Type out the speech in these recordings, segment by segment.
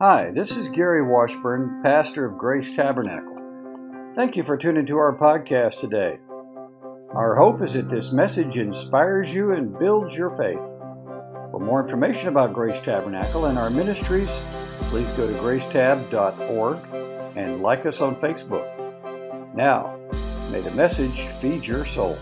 Hi, this is Gary Washburn, pastor of Grace Tabernacle. Thank you for tuning to our podcast today. Our hope is that this message inspires you and builds your faith. For more information about Grace Tabernacle and our ministries, please go to gracetab.org and like us on Facebook. Now, may the message feed your soul.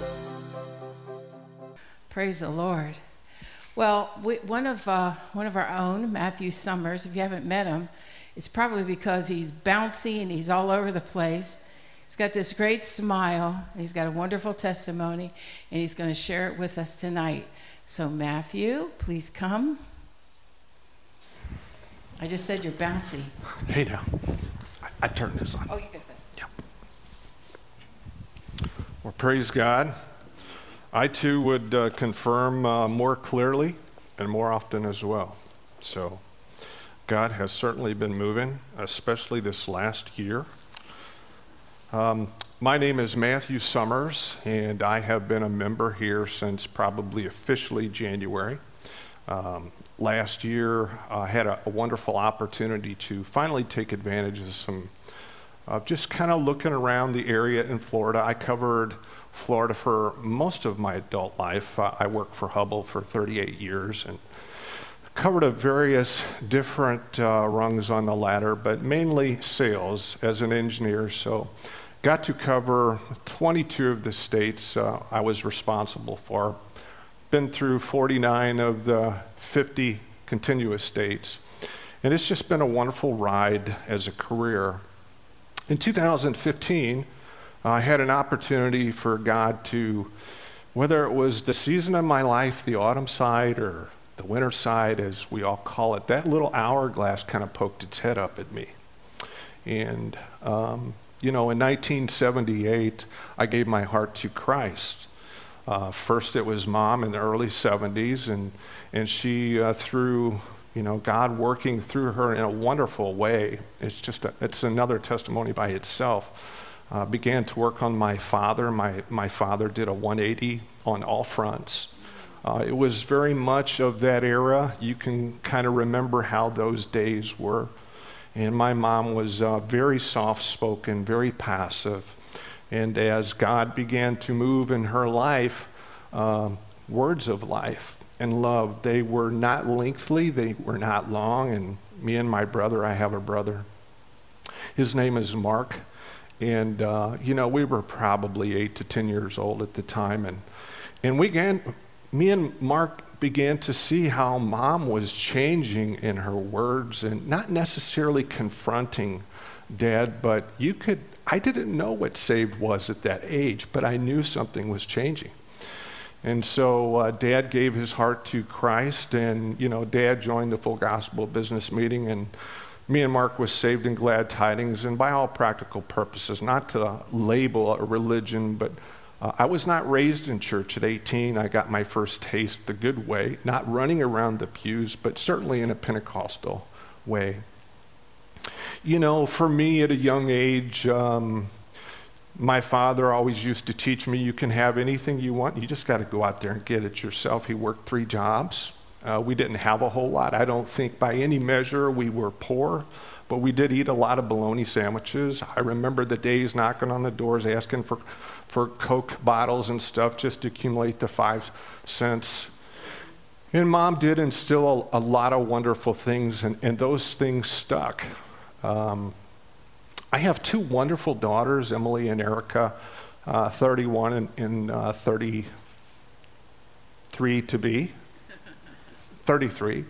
Praise the Lord. Well, one of our own, Matthew Summers, if you haven't met him, it's probably because he's bouncy and he's all over the place. He's got this great smile. He's got a wonderful testimony, and he's going to share it with us tonight. So, Matthew, please come. I just said you're bouncy. Hey, now. I turned this on. Oh, you get that. Yeah. Well, praise God. I, too, would confirm more clearly and more often as well. So God has certainly been moving, especially this last year. My name is Matthew Summers, and I have been a member here since probably officially January. Last year, I had a wonderful opportunity to finally take advantage of some just kind of looking around the area in Florida. I covered Florida for most of my adult life. I worked for Hubble for 38 years and covered various different rungs on the ladder, but mainly sales as an engineer. So got to cover 22 of the states I was responsible for. Been through 49 of the 50 contiguous states. And it's just been a wonderful ride as a career. In 2015, I had an opportunity for God to, whether it was the season of my life, the autumn side, or the winter side, as we all call it, that little hourglass kind of poked its head up at me. And, in 1978, I gave my heart to Christ. First, it was Mom in the early 70s, and she, through God working through her in a wonderful way. It's another testimony by itself. Began to work on my father. My father did a 180 on all fronts. It was very much of that era. You can kind of remember how those days were. And my mom was very soft-spoken, very passive. And as God began to move in her life, words of life and love, they were not lengthy, they were not long. And me and my brother, I have a brother. His name is Mark. And, we were probably 8 to 10 years old at the time. And me and Mark began to see how Mom was changing in her words and not necessarily confronting Dad, but I didn't know what saved was at that age, but I knew something was changing. And so Dad gave his heart to Christ, and, Dad joined the Full Gospel Business Meeting, and me and Mark was saved in glad tidings, and by all practical purposes, not to label a religion, but I was not raised in church at 18. I got my first taste the good way, not running around the pews, but certainly in a Pentecostal way. For me at a young age, my father always used to teach me, you can have anything you want, you just got to go out there and get it yourself. He worked 3 jobs. We didn't have a whole lot. I don't think by any measure we were poor, but we did eat a lot of bologna sandwiches. I remember the days knocking on the doors, asking for Coke bottles and stuff just to accumulate the 5 cents. And Mom did instill a lot of wonderful things, and those things stuck. I have 2 wonderful daughters, Emily and Erica, 31 and 33 to be. 33.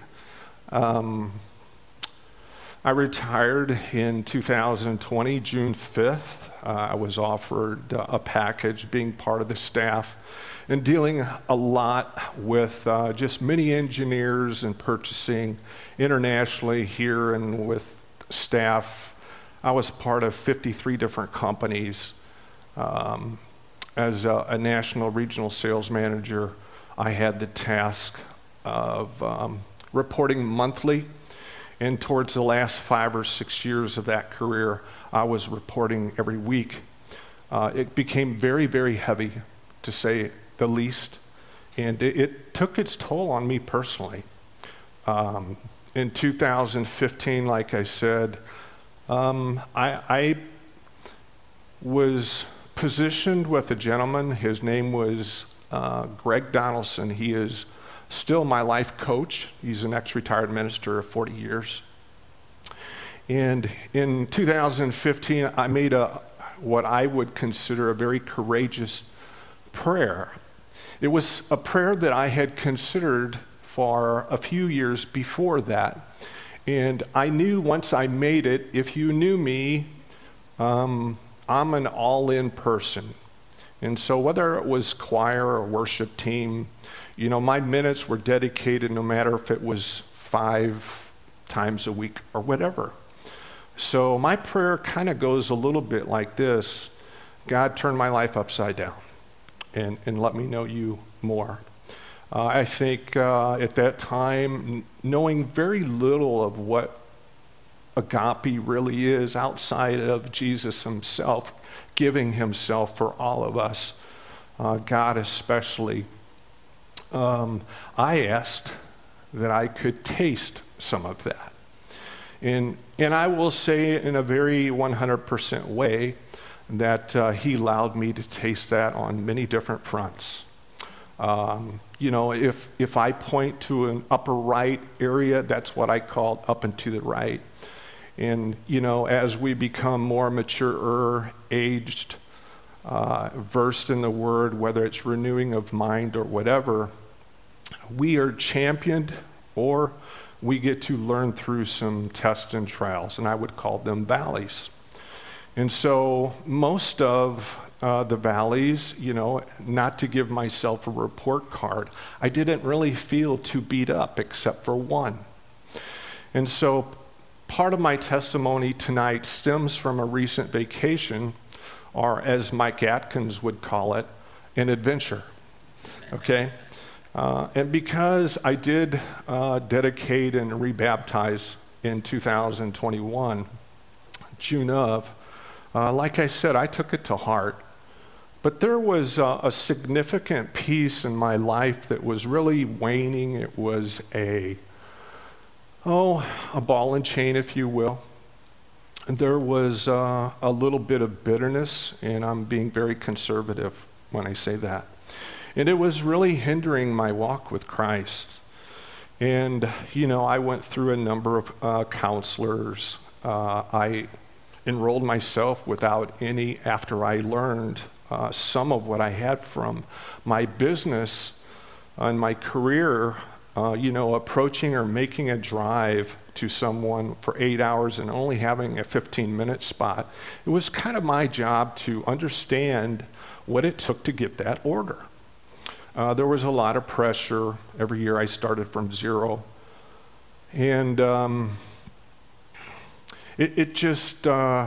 I retired in 2020, June 5th. I was offered a package being part of the staff and dealing a lot with just many engineers and purchasing internationally here and with staff. I was part of 53 different companies. As a national regional sales manager, I had the task of reporting monthly, and towards the last 5 or 6 years of that career, I was reporting every week. It became very, very heavy, to say the least, and it took its toll on me personally. in 2015, like I said, I was positioned with a gentleman. His name was Greg Donaldson. He is still my life coach. He's an ex-retired minister of 40 years. And in 2015, I made what I would consider a very courageous prayer. It was a prayer that I had considered for a few years before that. And I knew once I made it, if you knew me, I'm an all-in person. And so whether it was choir or worship team, you know, my minutes were dedicated no matter if it was 5 times a week or whatever. So my prayer kind of goes a little bit like this: God, turn my life upside down and let me know you more. I think at that time, knowing very little of what agape really is outside of Jesus himself, giving himself for all of us, God especially, I asked that I could taste some of that. And I will say in a very 100% way that he allowed me to taste that on many different fronts. You know, if I point to an upper right area, that's what I call up and to the right. And, you know, as we become more mature, aged, versed in the word, whether it's renewing of mind or whatever, we are championed or we get to learn through some tests and trials, and I would call them valleys. And so most of the valleys, you know, not to give myself a report card, I didn't really feel too beat up except for one. And so part of my testimony tonight stems from a recent vacation, or as Mike Atkins would call it, an adventure, okay? And because I did dedicate and rebaptize in 2021, June of, like I said, I took it to heart. But there was a significant piece in my life that was really waning. It was a ball and chain, if you will. And there was a little bit of bitterness, and I'm being very conservative when I say that. And it was really hindering my walk with Christ. And, you know, I went through a number of counselors. I enrolled myself without any after I learned some of what I had from my business and my career, you know, approaching or making a drive to someone for 8 hours and only having a 15-minute spot. It was kind of my job to understand what it took to get that order. There was a lot of pressure. Every year I started from zero. And it just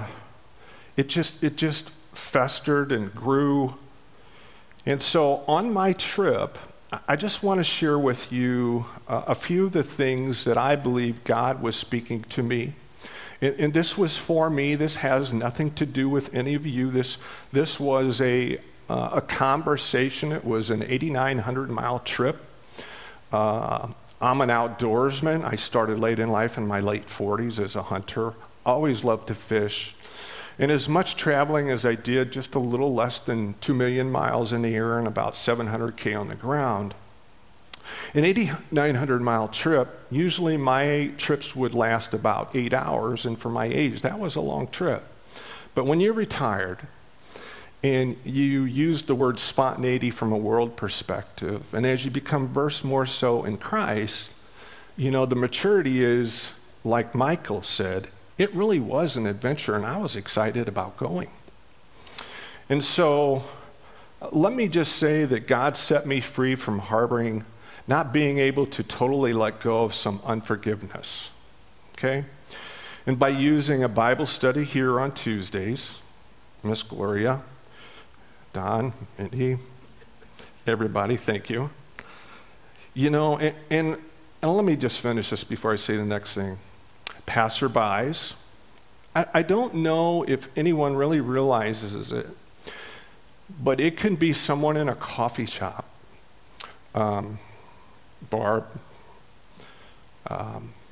festered and grew. And so on my trip, I just want to share with you a few of the things that I believe God was speaking to me. And this was for me. This has nothing to do with any of you. This was a conversation. It was an 8,900-mile trip. I'm an outdoorsman. I started late in life, in my late 40s, as a hunter. Always loved to fish. And as much traveling as I did, just a little less than 2 million miles in the air and about 700K on the ground. An 8,900-mile trip, usually my trips would last about 8 hours, and for my age, that was a long trip. But when you're retired and you use the word spontaneity from a world perspective, and as you become versed more so in Christ, you know, the maturity is, like Michael said, it really was an adventure, and I was excited about going. And so let me just say that God set me free from harboring, not being able to totally let go of some unforgiveness, okay? And by using a Bible study here on Tuesdays, Miss Gloria, Don, Mindy, everybody, thank you. You know, and let me just finish this before I say the next thing. Passerbys, I don't know if anyone really realizes it, but it can be someone in a coffee shop, bar,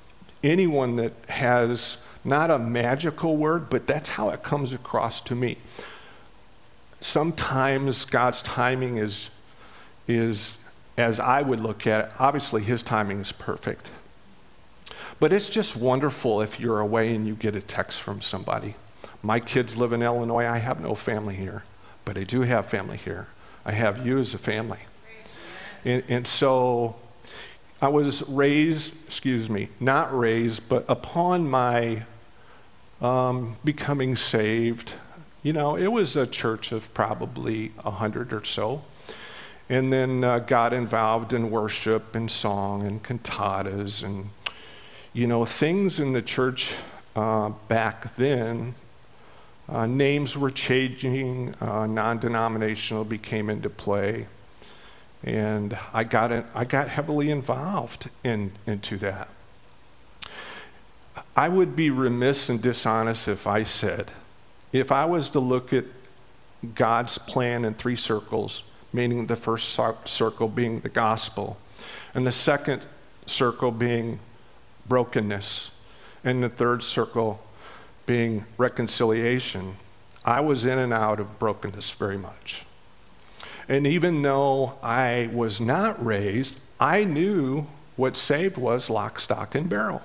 anyone that has not a magical word, but that's how it comes across to me. Sometimes God's timing is as I would look at it, obviously his timing is perfect. But it's just wonderful if you're away and you get a text from somebody. My kids live in Illinois. I have no family here, but I do have family here. I have you as a family. And so I was not raised, but upon my becoming saved, it was a church of probably 100 or so. And then got involved in worship and song and cantatas and, things in the church back then. Names were changing, non-denominational became into play. And I got heavily involved into that. I would be remiss and dishonest if I said, if I was to look at God's plan in 3 circles, meaning the first circle being the gospel, and the second circle being brokenness, and the third circle being reconciliation, I was in and out of brokenness very much. And even though I was not raised, I knew what saved was lock, stock, and barrel.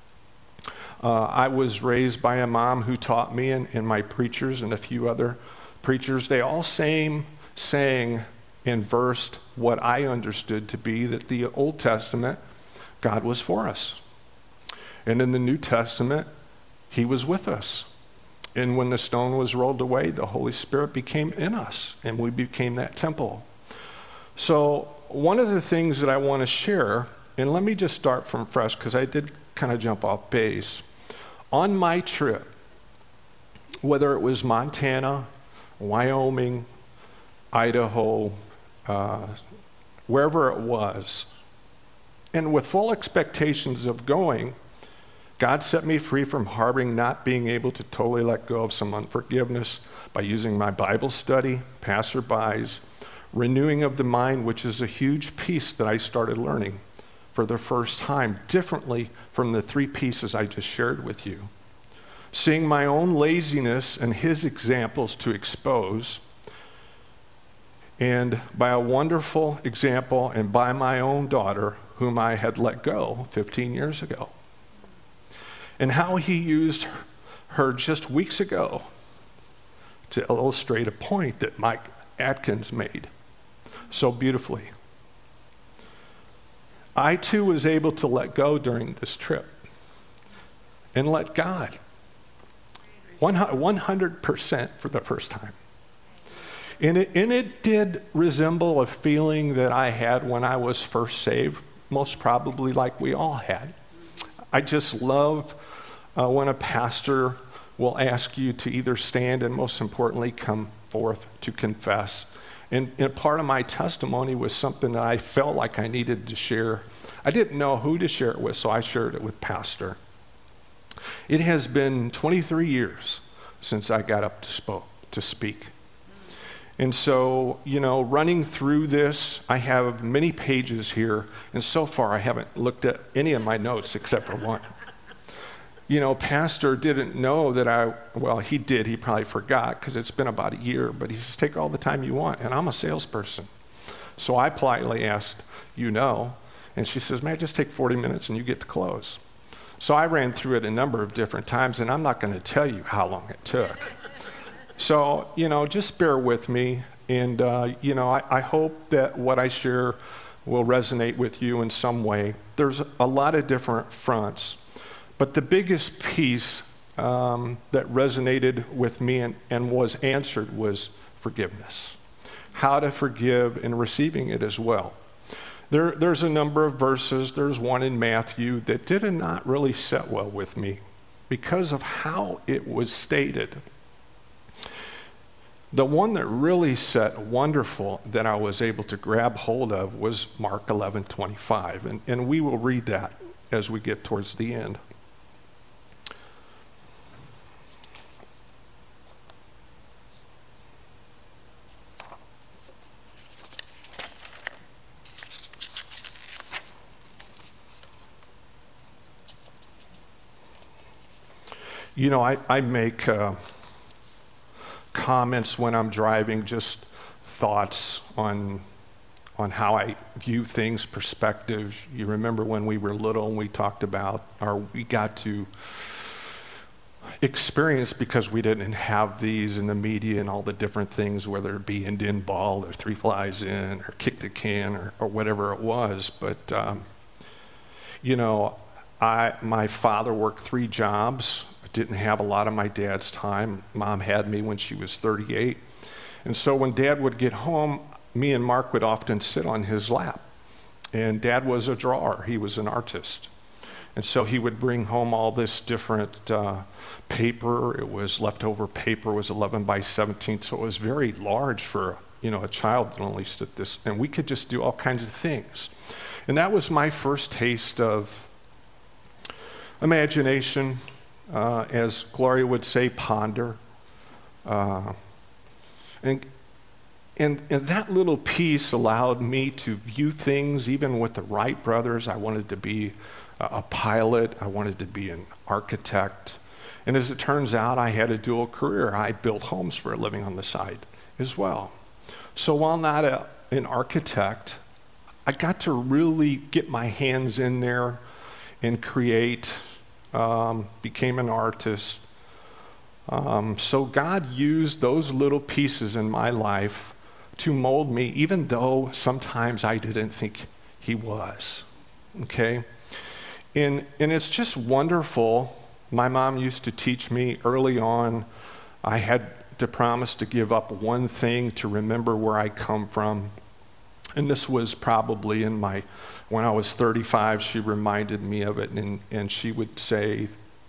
I was raised by a mom who taught me, and my preachers and a few other preachers, they all sang and versed what I understood to be that the Old Testament, God was for us. And in the New Testament, he was with us. And when the stone was rolled away, the Holy Spirit became in us, and we became that temple. So one of the things that I want to share, and let me just start from fresh, because I did kind of jump off base. On my trip, whether it was Montana, Wyoming, Idaho, wherever it was, and with full expectations of going, God set me free from harboring not being able to totally let go of some unforgiveness by using my Bible study, passerbys, renewing of the mind, which is a huge piece that I started learning for the first time, differently from the 3 pieces I just shared with you. Seeing my own laziness and his examples to expose, and by a wonderful example and by my own daughter, whom I had let go 15 years ago. And how he used her just weeks ago to illustrate a point that Mike Atkins made so beautifully. I too was able to let go during this trip and let God 100% for the first time. And it did resemble a feeling that I had when I was first saved, most probably like we all had. I just love when a pastor will ask you to either stand and most importantly come forth to confess. And part of my testimony was something that I felt like I needed to share. I didn't know who to share it with, so I shared it with Pastor. It has been 23 years since I got up to speak. And so, running through this, I have many pages here, and so far I haven't looked at any of my notes except for one. Pastor didn't know that he did, he probably forgot because it's been about a year, but he says, take all the time you want, and I'm a salesperson. So I politely asked, and she says, may I just take 40 minutes and you get to close? So I ran through it a number of different times, and I'm not going to tell you how long it took. So, just bear with me, and, I hope that what I share will resonate with you in some way. There's a lot of different fronts, but the biggest piece that resonated with me and was answered was forgiveness. How to forgive and receiving it as well. There's a number of verses. There's one in Matthew that did not really set well with me because of how it was stated. The one that really set wonderful that I was able to grab hold of was Mark 11:25, and we will read that as we get towards the end. You know, I make comments when I'm driving, just thoughts on how I view things, perspective. You remember when we were little and we talked about, or we got to experience, because we didn't have these in the media and all the different things, whether it be Indian ball or three flies in or kick the can or whatever it was. But, you know, my father worked 3 jobs. I didn't have a lot of my dad's time. Mom had me when she was 38. And so when Dad would get home, me and Mark would often sit on his lap. And Dad was a drawer. He was an artist. And so he would bring home all this different paper. It was leftover paper. It was 11 by 17, so it was very large for a child that only stood this. And we could just do all kinds of things. And that was my first taste of imagination, as Gloria would say, ponder. And that little piece allowed me to view things, even with the Wright brothers. I wanted to be a pilot. I wanted to be an architect. And as it turns out, I had a dual career. I built homes for a living on the side as well. So while not an architect, I got to really get my hands in there and create, became an artist. So God used those little pieces in my life to mold me, even though sometimes I didn't think he was, okay? And it's just wonderful. My mom used to teach me early on, I had to promise to give up one thing to remember where I come from. And this was probably when I was 35, she reminded me of it, and she would say,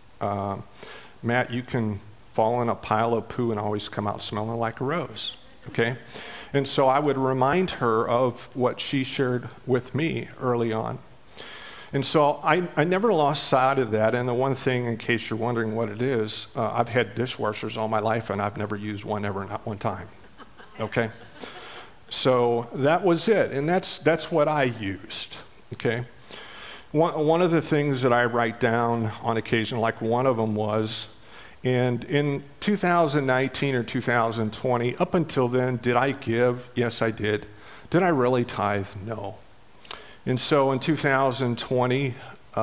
Matt, you can fall in a pile of poo and always come out smelling like a rose, okay? And so I would remind her of what she shared with me early on. And so I never lost sight of that. And the one thing, in case you're wondering what it is, I've had dishwashers all my life, and I've never used one ever, not one time, okay? So that was it, and that's what I used, okay? One of the things that I write down on occasion, like one of them was, and in 2019 or 2020, up until then, did I give? Yes, I did. Did I really tithe? No. And so in 2020,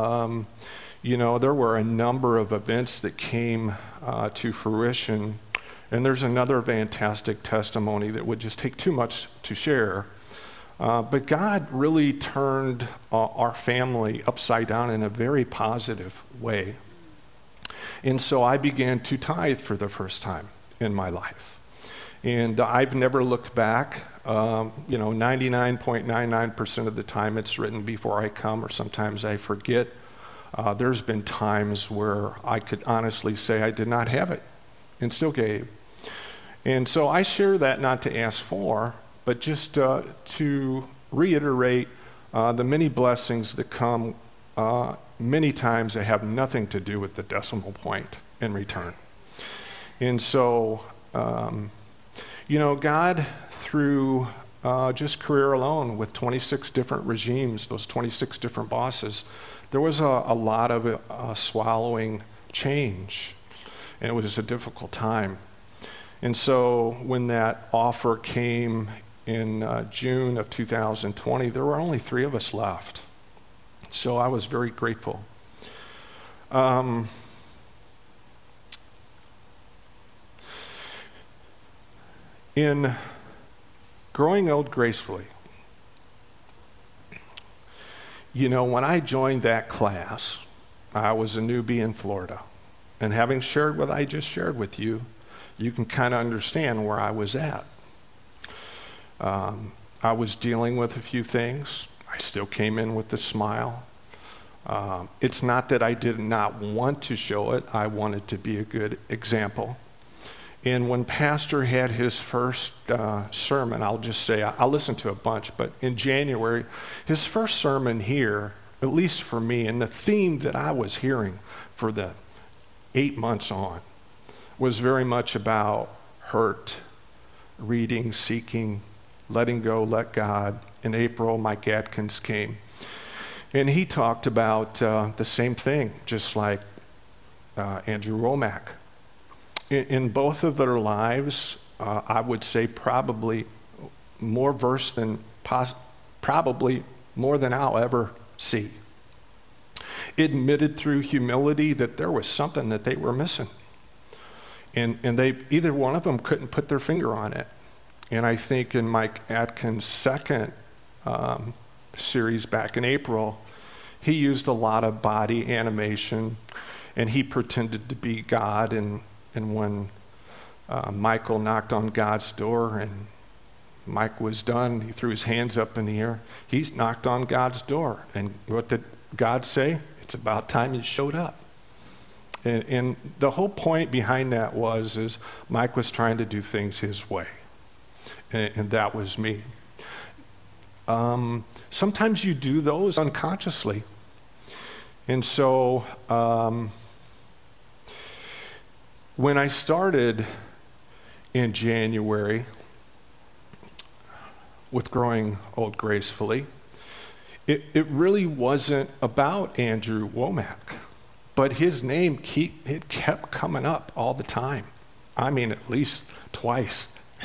there were a number of events that came to fruition. And there's another fantastic testimony that would just take too much to share. But God really turned our family upside down in a very positive way. And so I began to tithe for the first time in my life. And I've never looked back. 99.99% of the time it's written before I come, or sometimes I forget. There's been times where I could honestly say I did not have it and still gave. And so I share that not to ask for, but just to reiterate the many blessings that come many times that have nothing to do with the decimal point in return. And so, God, through just career alone with 26 different regimes, those 26 different bosses, there was a lot of swallowing change, and it was a difficult time. And so when that offer came in June of 2020, there were only 3 of us left. So I was very grateful. In growing old gracefully, when I joined that class, I was a newbie in Florida. And having shared what I just shared with you, you can kind of understand where I was at. I was dealing with a few things. I still came in with a smile. It's not that I did not want to show it. I wanted to be a good example. And when Pastor had his first sermon, I'll just say, I'll listen to a bunch, but in January, his first sermon here, at least for me, and the theme that I was hearing for the 8 months on, was very much about hurt, reading, seeking, letting go, let God. In April, Mike Atkins came. And he talked about the same thing, just like Andrew Wommack. In both of their lives, I would say probably more verse than probably more than I'll ever see. Admitted through humility that there was something that they were missing. And they, either one of them couldn't put their finger on it. And I think in Mike Atkins' second series back in April, he used a lot of body animation, and he pretended to be God. And when Michael knocked on God's door and Mike was done, he threw his hands up in the air. He knocked on God's door. And what did God say? It's about time you showed up. And the whole point behind that is Mike was trying to do things his way. And that was me. Sometimes you do those unconsciously. And so when I started in January with Growing Old Gracefully, it really wasn't about Andrew Wommack, but his name kept coming up all the time. I mean, at least twice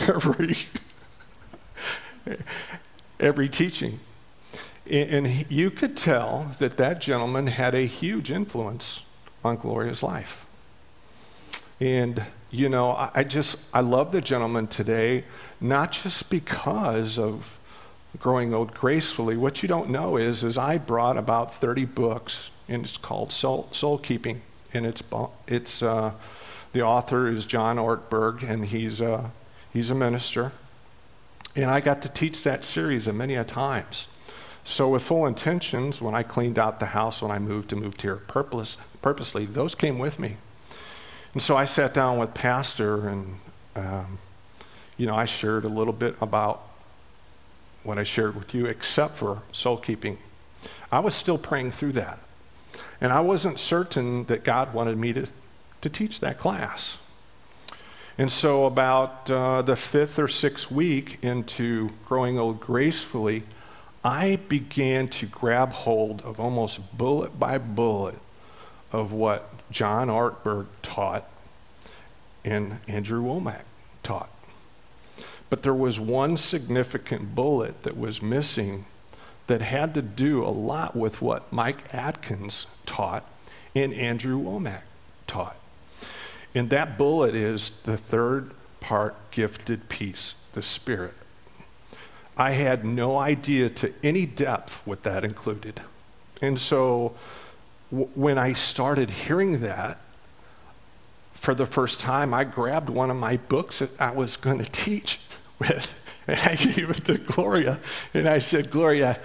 every teaching. And you could tell that gentleman had a huge influence on Gloria's life. And, you know, I love the gentleman today, not just because of Growing Old Gracefully. What you don't know is I brought about 30 books, and it's called Soul Keeping. And the author is John Ortberg, and he's a minister. And I got to teach that series many a times. So with Full Intentions, when I cleaned out the house, when I moved here purposely, those came with me. And so I sat down with Pastor, and I shared a little bit about what I shared with you, except for Soul Keeping. I was still praying through that. And I wasn't certain that God wanted me to teach that class. And so about the fifth or sixth week into Growing Old Gracefully, I began to grab hold of almost bullet by bullet of what John Ortberg taught and Andrew Wommack taught. But there was one significant bullet that was missing that had to do a lot with what Mike Atkins taught and Andrew Wommack taught. And that bullet is the third part gifted piece, the Spirit. I had no idea to any depth what that included. And so when I started hearing that for the first time, I grabbed one of my books that I was going to teach with, and I gave it to Gloria. And I said, Gloria,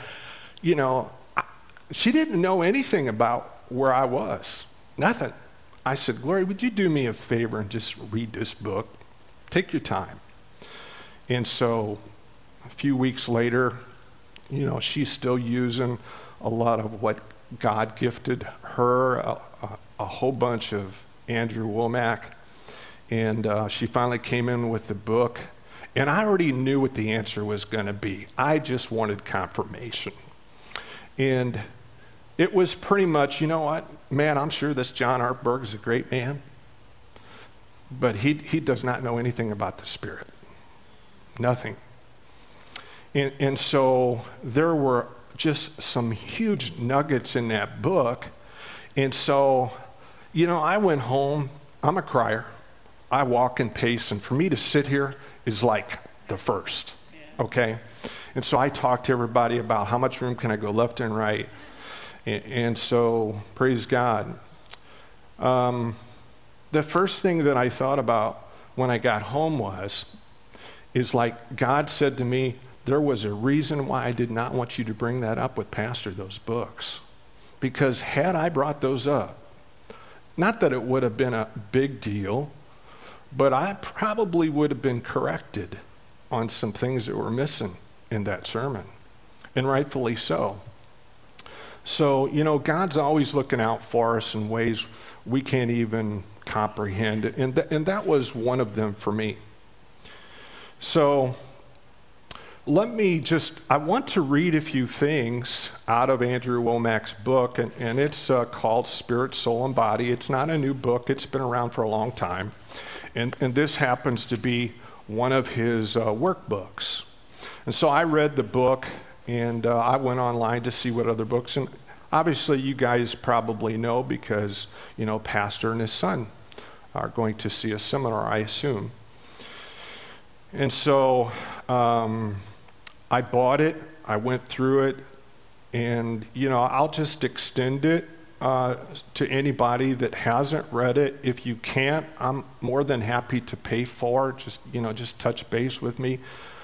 she didn't know anything about where I was, nothing. I said, Gloria, would you do me a favor and just read this book? Take your time. And so a few weeks later, she's still using a lot of what God gifted her, a whole bunch of Andrew Wommack. And she finally came in with the book. And I already knew what the answer was going to be. I just wanted confirmation. And it was pretty much, you know what, man, I'm sure this John Ortberg is a great man, but he does not know anything about the Spirit. Nothing. And so there were just some huge nuggets in that book. And so, I went home. I'm a crier. I walk and pace, and for me to sit here is like the first, okay? And so I talked to everybody about how much room can I go left and right. And so, praise God. The first thing that I thought about when I got home is like God said to me, there was a reason why I did not want you to bring that up with Pastor, those books. Because had I brought those up, not that it would have been a big deal, but I probably would have been corrected on some things that were missing in that sermon, and rightfully so. So, God's always looking out for us in ways we can't even comprehend, and that was one of them for me. So, I want to read a few things out of Andrew Wommack's book, and it's called Spirit, Soul, and Body. It's not a new book. It's been around for a long time. And this happens to be one of his workbooks. And so I read the book, and I went online to see what other books, and obviously you guys probably know because, Pastor and his son are going to see a seminar, I assume. And so I bought it, I went through it, and, I'll just extend it to anybody that hasn't read it. If you can't, I'm more than happy to pay for it. Just touch base with me.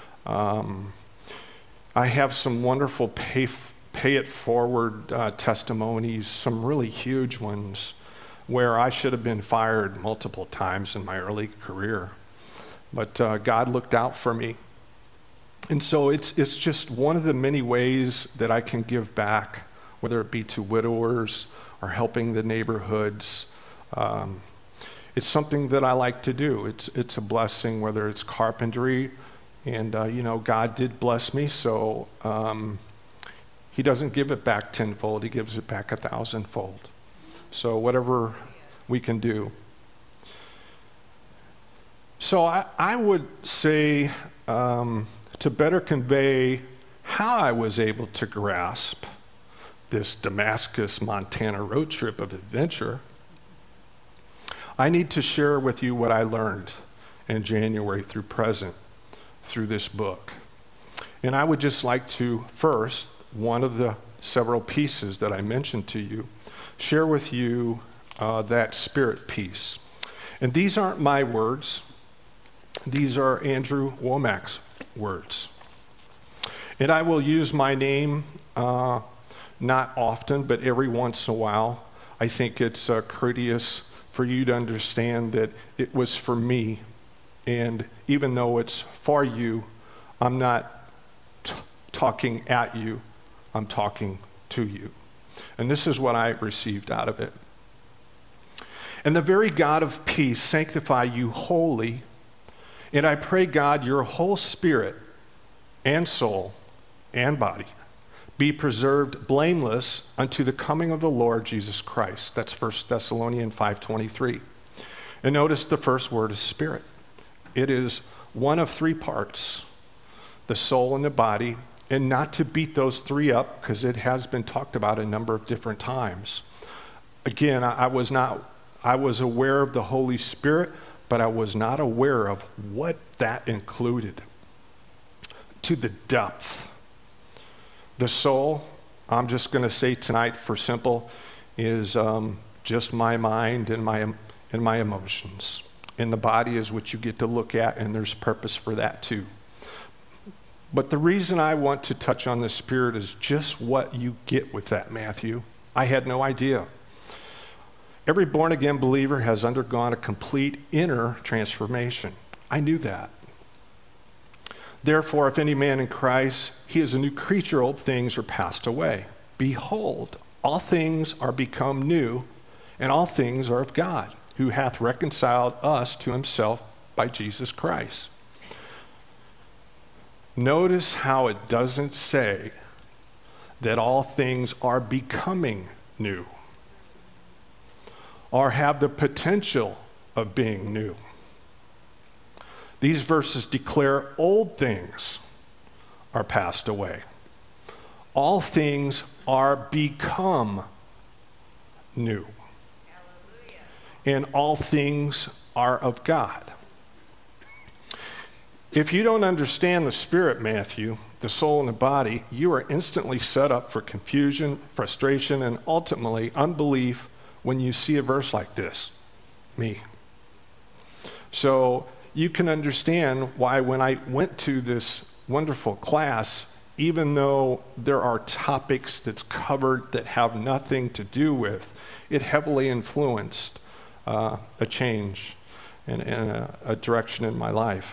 I have some wonderful pay it forward testimonies, some really huge ones, where I should have been fired multiple times in my early career. But God looked out for me. And so it's just one of the many ways that I can give back, whether it be to widowers or helping the neighborhoods. It's something that I like to do. It's a blessing, whether it's carpentry. And, God did bless me, so he doesn't give it back tenfold. He gives it back 1,000-fold. So whatever we can do. So I would say, to better convey how I was able to grasp this Damascus, Montana road trip of adventure, I need to share with you what I learned in January through present through this book. And I would just like to first, one of the several pieces that I mentioned to you, share with you that spirit piece. And these aren't my words. These are Andrew Wommack's words. And I will use my name not often, but every once in a while. I think it's courteous for you to understand that it was for me. And even though it's for you, I'm not talking at you, I'm talking to you. And this is what I received out of it. And the very God of peace sanctify you wholly, and I pray, God, your whole spirit and soul and body be preserved blameless unto the coming of the Lord Jesus Christ. That's 1 Thessalonians 5:23. And notice the first word is spirit. It is one of three parts, the soul and the body, and not to beat those three up because it has been talked about a number of different times. Again, I was aware of the Holy Spirit, but I was not aware of what that included to the depth. The soul, I'm just going to say tonight for simple, is just my mind and my emotions. And the body is what you get to look at, and there's purpose for that too. But the reason I want to touch on the spirit is just what you get with that, Matthew. I had no idea. Every born-again believer has undergone a complete inner transformation. I knew that. Therefore, if any man in Christ, he is a new creature, old things are passed away. Behold, all things are become new, and all things are of God, who hath reconciled us to himself by Jesus Christ. Notice how it doesn't say that all things are becoming new or have the potential of being new. These verses declare old things are passed away. All things are become new. Hallelujah. And all things are of God. If you don't understand the spirit, Matthew, the soul and the body, you are instantly set up for confusion, frustration, and ultimately unbelief when you see a verse like this, me. So you can understand why when I went to this wonderful class, even though there are topics that's covered that have nothing to do with, it heavily influenced a change and a direction in my life.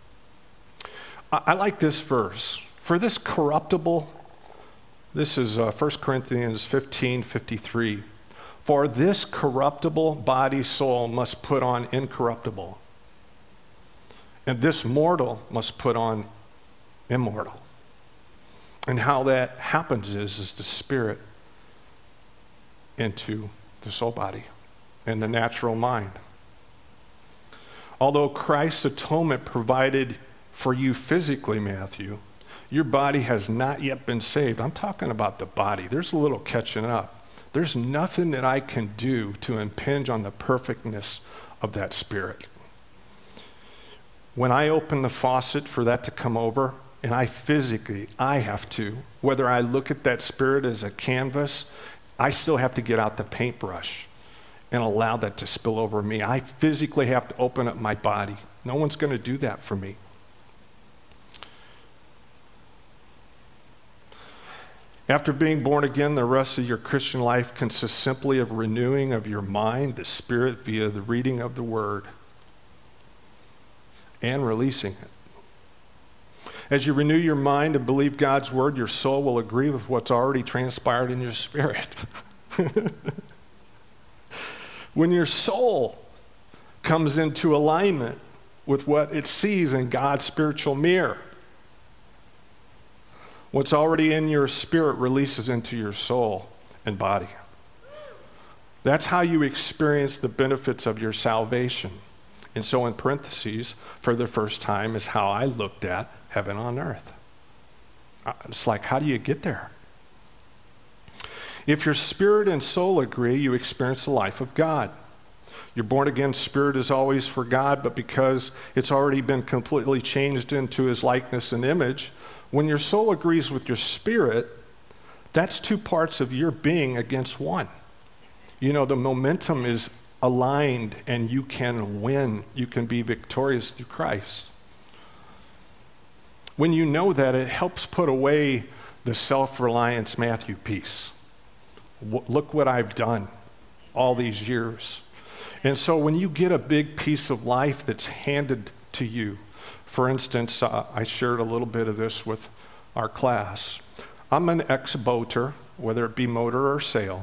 I like this verse. For this corruptible, this is 1 Corinthians 15:53. For this corruptible body, soul must put on incorruptible, and this mortal must put on immortal. And how that happens is the spirit into the soul body and the natural mind. Although Christ's atonement provided for you physically, Matthew, your body has not yet been saved. I'm talking about the body. There's a little catching up. There's nothing that I can do to impinge on the perfectness of that spirit. When I open the faucet for that to come over, and I have to, whether I look at that spirit as a canvas, I still have to get out the paintbrush and allow that to spill over me. I physically have to open up my body. No one's going to do that for me. After being born again, the rest of your Christian life consists simply of renewing of your mind, the spirit, via the reading of the word and releasing it. As you renew your mind and believe God's word, your soul will agree with what's already transpired in your spirit. When your soul comes into alignment with what it sees in God's spiritual mirror, what's already in your spirit releases into your soul and body. That's how you experience the benefits of your salvation. And so in parentheses, for the first time, is how I looked at heaven on earth. It's like, how do you get there? If your spirit and soul agree, you experience the life of God. Your born-again spirit is always for God, but because it's already been completely changed into his likeness and image, when your soul agrees with your spirit, that's two parts of your being against one. You know, the momentum is aligned and you can win. You can be victorious through Christ. When you know that, it helps put away the self-reliance Matthew piece. Look what I've done all these years. And so when you get a big piece of life that's handed to you, for instance, I shared a little bit of this with our class. I'm an ex-boater, whether it be motor or sail.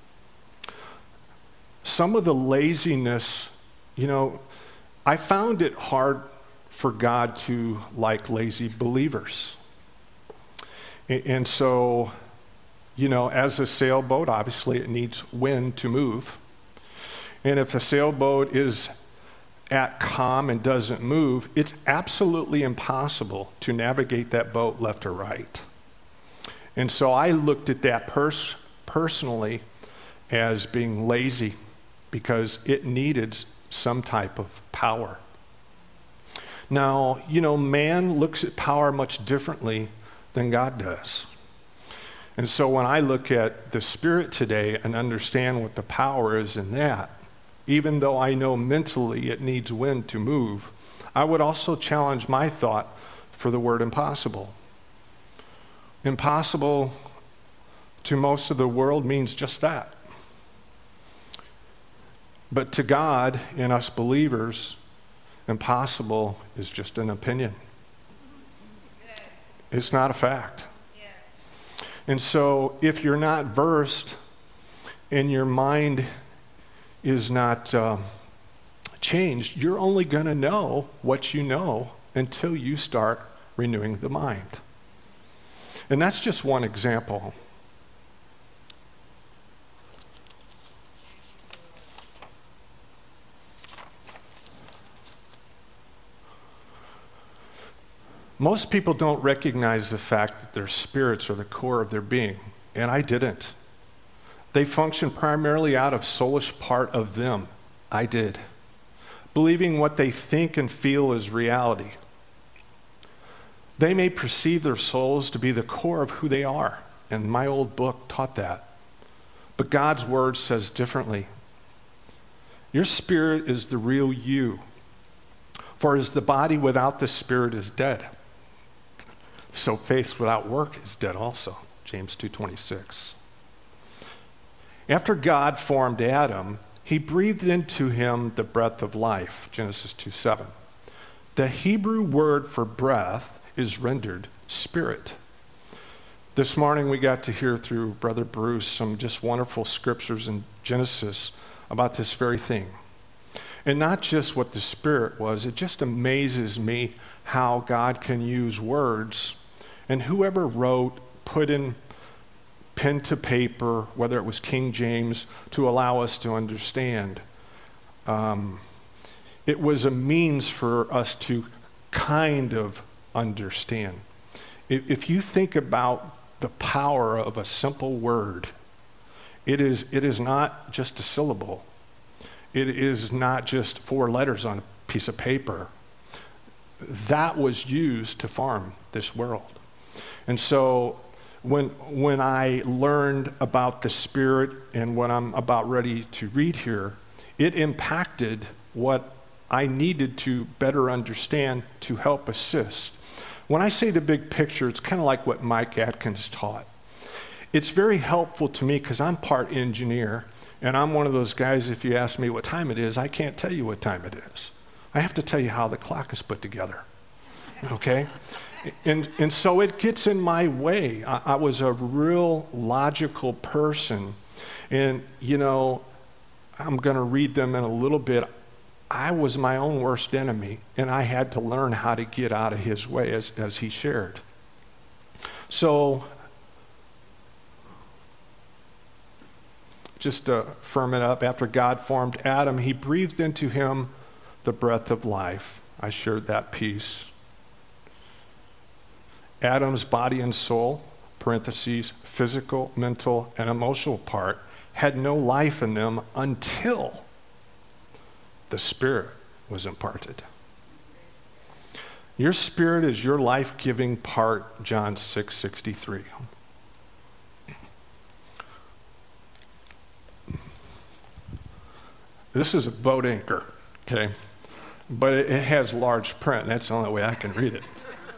Some of the laziness, I found it hard for God to like lazy believers. And so, as a sailboat, obviously it needs wind to move. And if a sailboat is at calm and doesn't move, it's absolutely impossible to navigate that boat left or right. And so I looked at that personally as being lazy because it needed some type of power. Now, man looks at power much differently than God does. And so when I look at the Spirit today and understand what the power is in that, even though I know mentally it needs wind to move, I would also challenge my thought for the word impossible. Impossible to most of the world means just that. But to God and us believers, impossible is just an opinion. It's not a fact. And so if you're not versed and your mind is not changed, you're only going to know what you know until you start renewing the mind. And that's just one example. Most people don't recognize the fact that their spirits are the core of their being, and I didn't. They function primarily out of soulish part of them. I did. Believing what they think and feel is reality. They may perceive their souls to be the core of who they are, and my old book taught that. But God's word says differently. Your spirit is the real you. For as the body without the spirit is dead, so faith without work is dead also. James 2:26. After God formed Adam, he breathed into him the breath of life. Genesis 2:7. The Hebrew word for breath is rendered spirit. This morning we got to hear through Brother Bruce some just wonderful scriptures in Genesis about this very thing. And not just what the Spirit was. It just amazes me how God can use words. And whoever wrote, put in pen to paper, whether it was King James, to allow us to understand. It was a means for us to kind of understand. If you think about the power of a simple word, it is not just a syllable. It is not just 4 letters on a piece of paper. That was used to form this world. And so when I learned about the Spirit and what I'm about ready to read here, it impacted what I needed to better understand to help assist. When I say the big picture, it's kind of like what Mike Atkins taught. It's very helpful to me because I'm part engineer, and I'm one of those guys, if you ask me what time it is, I can't tell you what time it is. I have to tell you how the clock is put together, okay? And so it gets in my way. I was a real logical person, and, you know, I'm going to read them in a little bit. I was my own worst enemy, and I had to learn how to get out of his way as he shared. So, just to firm it up, after God formed Adam, he breathed into him the breath of life. I shared that piece. Adam's body and soul, parentheses, physical, mental, and emotional part, had no life in them until the Spirit was imparted. Your spirit is your life-giving part, John 6:63. This is a boat anchor, okay? But it has large print. That's the only way I can read it.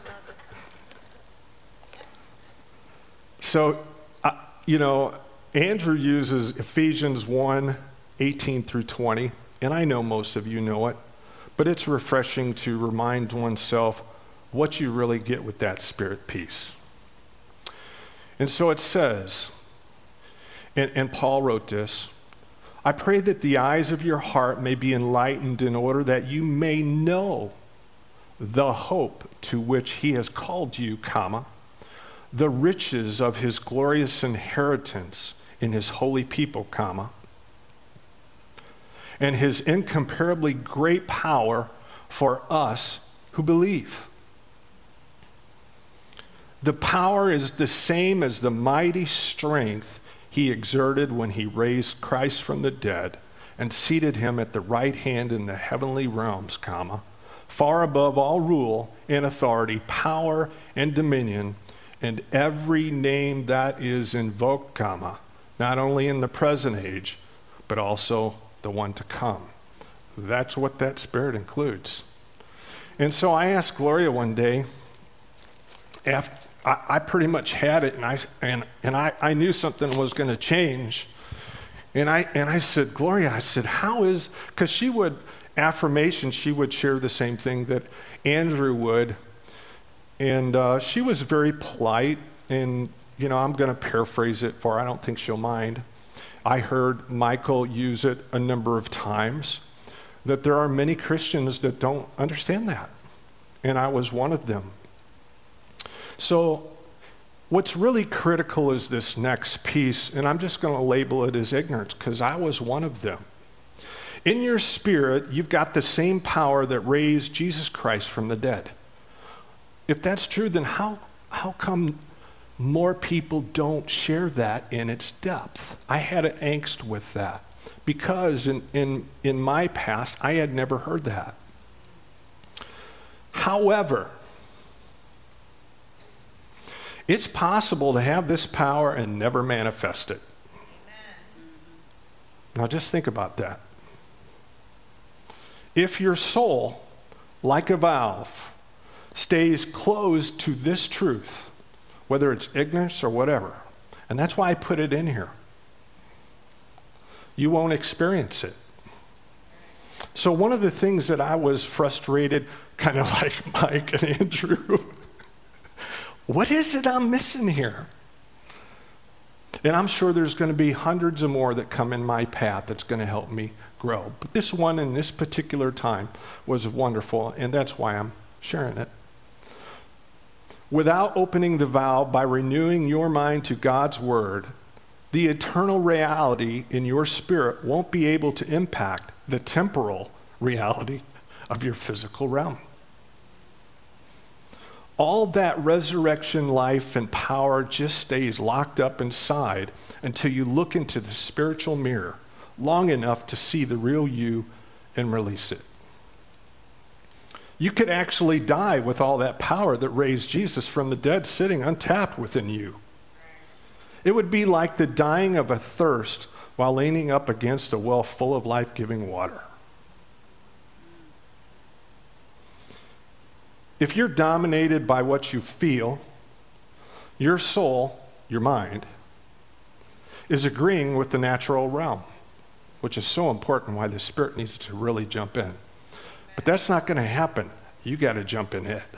So, you know, Andrew uses Ephesians 1:18 through 20, and I know most of you know it, but it's refreshing to remind oneself what you really get with that Spirit piece. And so it says, and Paul wrote this, I pray that the eyes of your heart may be enlightened in order that you may know the hope to which he has called you, the riches of his glorious inheritance in his holy people, and his incomparably great power for us who believe. The power is the same as the mighty strength he exerted when he raised Christ from the dead and seated him at the right hand in the heavenly realms, far above all rule and authority, power and dominion, and every name that is invoked, not only in the present age, but also the one to come. That's what that Spirit includes. And so I asked Gloria one day, after I pretty much had it, and I knew something was going to change. And I said, Gloria, I said, how is, because she would share the same thing that Andrew would. And she was very polite, and, you know, I'm going to paraphrase it for her. I don't think she'll mind. I heard Michael use it a number of times, that there are many Christians that don't understand that. And I was one of them. So what's really critical is this next piece, and I'm just going to label it as ignorance because I was one of them. In your spirit, you've got the same power that raised Jesus Christ from the dead. If that's true, then how come more people don't share that in its depth? I had an angst with that because in my past, I had never heard that. However, it's possible to have this power and never manifest it. Now just think about that. If your soul, like a valve, stays closed to this truth, whether it's ignorance or whatever, and that's why I put it in here, you won't experience it. So one of the things that I was frustrated, kind of like Mike and Andrew, what is it I'm missing here? And I'm sure there's going to be hundreds of more that come in my path that's going to help me grow. But this one in this particular time was wonderful, and that's why I'm sharing it. Without opening the valve by renewing your mind to God's word, the eternal reality in your spirit won't be able to impact the temporal reality of your physical realm. All that resurrection life and power just stays locked up inside until you look into the spiritual mirror long enough to see the real you and release it. You could actually die with all that power that raised Jesus from the dead sitting untapped within you. It would be like the dying of a thirst while leaning up against a well full of life-giving water. If you're dominated by what you feel, your soul, your mind, is agreeing with the natural realm, which is so important why the Spirit needs to really jump in. But that's not going to happen. You got to jump in it.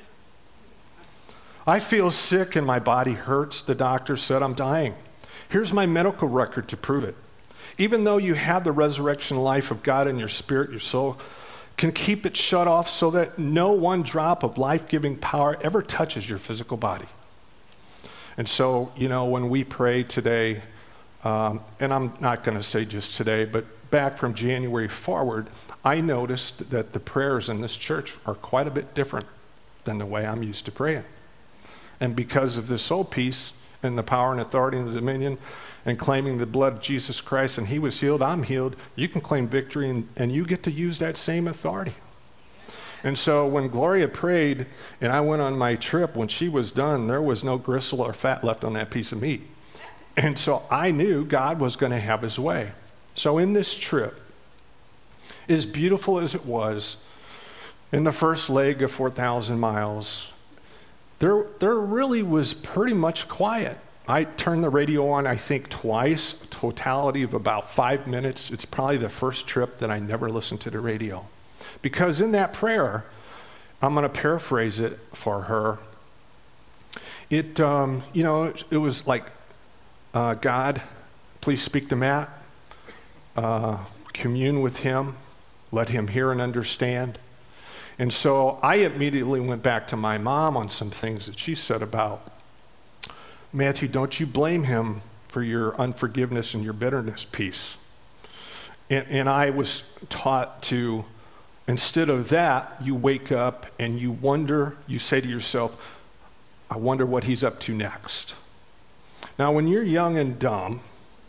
I feel sick and my body hurts. The doctor said I'm dying. Here's my medical record to prove it. Even though you have the resurrection life of God in your spirit, your soul can keep it shut off so that no one drop of life-giving power ever touches your physical body. And so, when we pray today, and I'm not going to say just today, but back from January forward, I noticed that the prayers in this church are quite a bit different than the way I'm used to praying. And because of this soul peace and the power and authority and the dominion and claiming the blood of Jesus Christ, and he was healed, I'm healed, you can claim victory and you get to use that same authority. And so when Gloria prayed and I went on my trip, when she was done, there was no gristle or fat left on that piece of meat. And so I knew God was going to have his way. So in this trip, as beautiful as it was, in the first leg of 4,000 miles, there really was pretty much quiet. I turned the radio on, I think, twice, a totality of about 5 minutes. It's probably the first trip that I never listened to the radio. Because in that prayer, I'm going to paraphrase it for her. It was like, God, please speak to Matt, commune with him, let him hear and understand. And so I immediately went back to my mom on some things that she said about, Matthew, don't you blame him for your unforgiveness and your bitterness piece. And I was taught to, instead of that, you wake up and you wonder, you say to yourself, I wonder what he's up to next. Now, when you're young and dumb,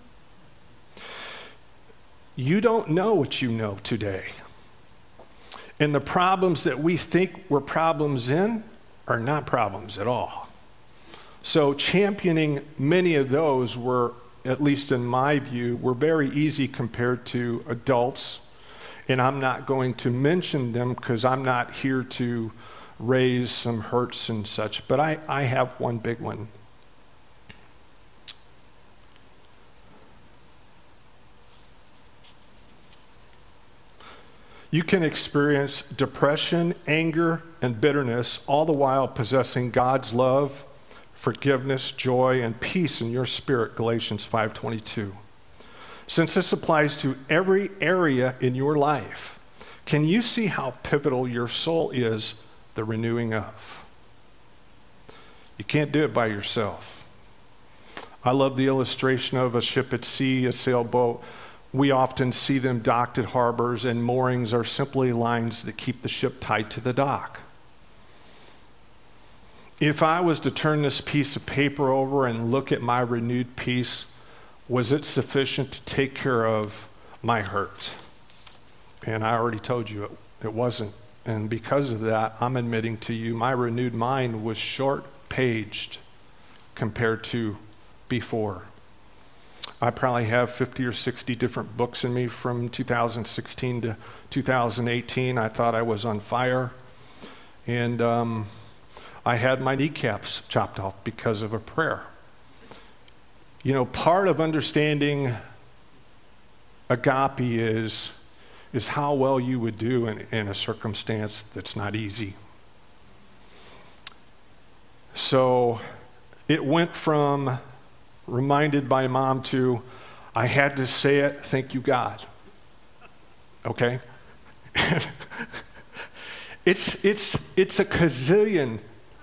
you don't know what you know today. And the problems that we think we're problems in are not problems at all. So championing many of those were, at least in my view, were very easy compared to adults. And I'm not going to mention them because I'm not here to raise some hurts and such. But I have one big one. You can experience depression, anger, and bitterness, all the while possessing God's love, forgiveness, joy, and peace in your spirit, Galatians 5:22. Since this applies to every area in your life, can you see how pivotal your soul is the renewing of? You can't do it by yourself. I love the illustration of a ship at sea, a sailboat. We often see them docked at harbors, and moorings are simply lines that keep the ship tied to the dock. If I was to turn this piece of paper over and look at my renewed peace, was it sufficient to take care of my hurt? And I already told you it wasn't. And because of that, I'm admitting to you, my renewed mind was short-paged compared to before. I probably have 50 or 60 different books in me from 2016 to 2018. I thought I was on fire. And I had my kneecaps chopped off because of a prayer. You know, part of understanding agape is how well you would do in a circumstance that's not easy. So it went from reminded my mom to, I had to say it, thank you, God. Okay? It's a gazillion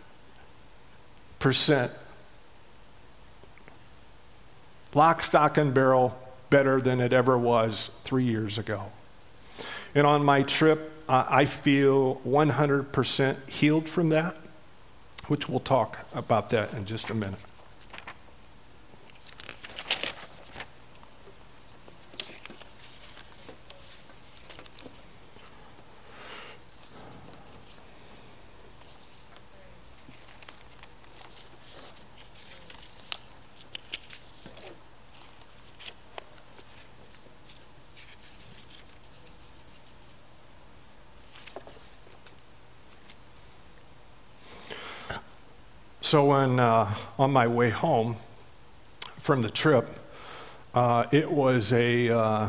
% lock, stock, and barrel better than it ever was 3 years ago. And on my trip, I feel 100% healed from that, which we'll talk about that in just a minute. So when on my way home from the trip, it wasn't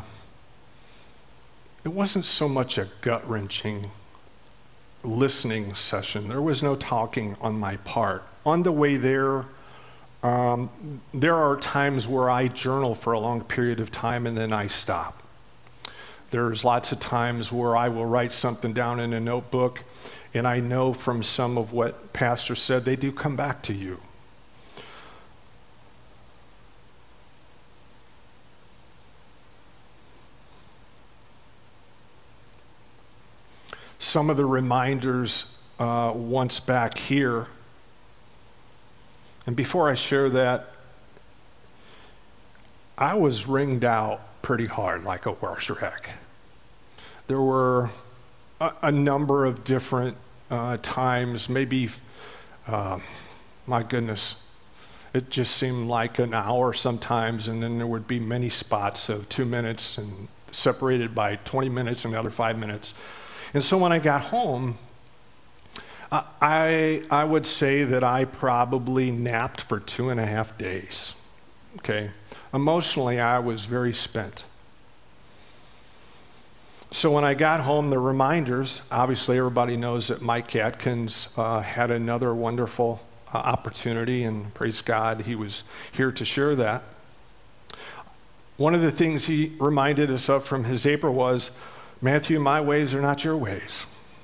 so much a gut-wrenching listening session. There was no talking on my part. On the way there are times where I journal for a long period of time and then I stop. There's lots of times where I will write something down in a notebook, and I know from some of what Pastor said, they do come back to you. Some of the reminders once back here, and before I share that, I was ringed out pretty hard like a wash wreck. There were a number of different times, maybe, my goodness, it just seemed like an hour sometimes, and then there would be many spots of 2 minutes and separated by 20 minutes and another 5 minutes. And so when I got home, I would say that I probably napped for 2.5 days, okay? Emotionally, I was very spent. So when I got home, the reminders, obviously everybody knows that Mike Atkins had another wonderful opportunity, and praise God, he was here to share that. One of the things he reminded us of from his April was, Matthew, my ways are not your ways.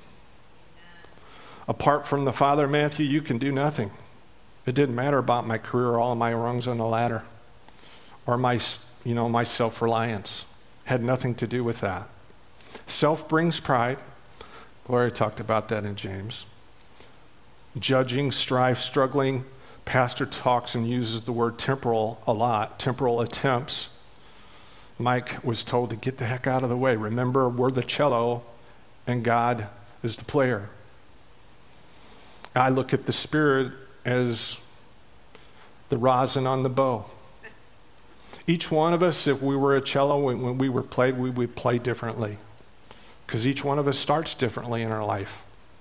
Apart from the Father, Matthew, you can do nothing. It didn't matter about my career or all of my rungs on the ladder or my self-reliance. Had nothing to do with that. Self brings pride. Gloria talked about that in James. Judging, strife, struggling. Pastor talks and uses the word temporal a lot. Temporal attempts. Mike was told to get the heck out of the way. Remember, we're the cello and God is the player. I look at the Spirit as the rosin on the bow. Each one of us, if we were a cello, when we were played, we would play differently. Because each one of us starts differently in our life.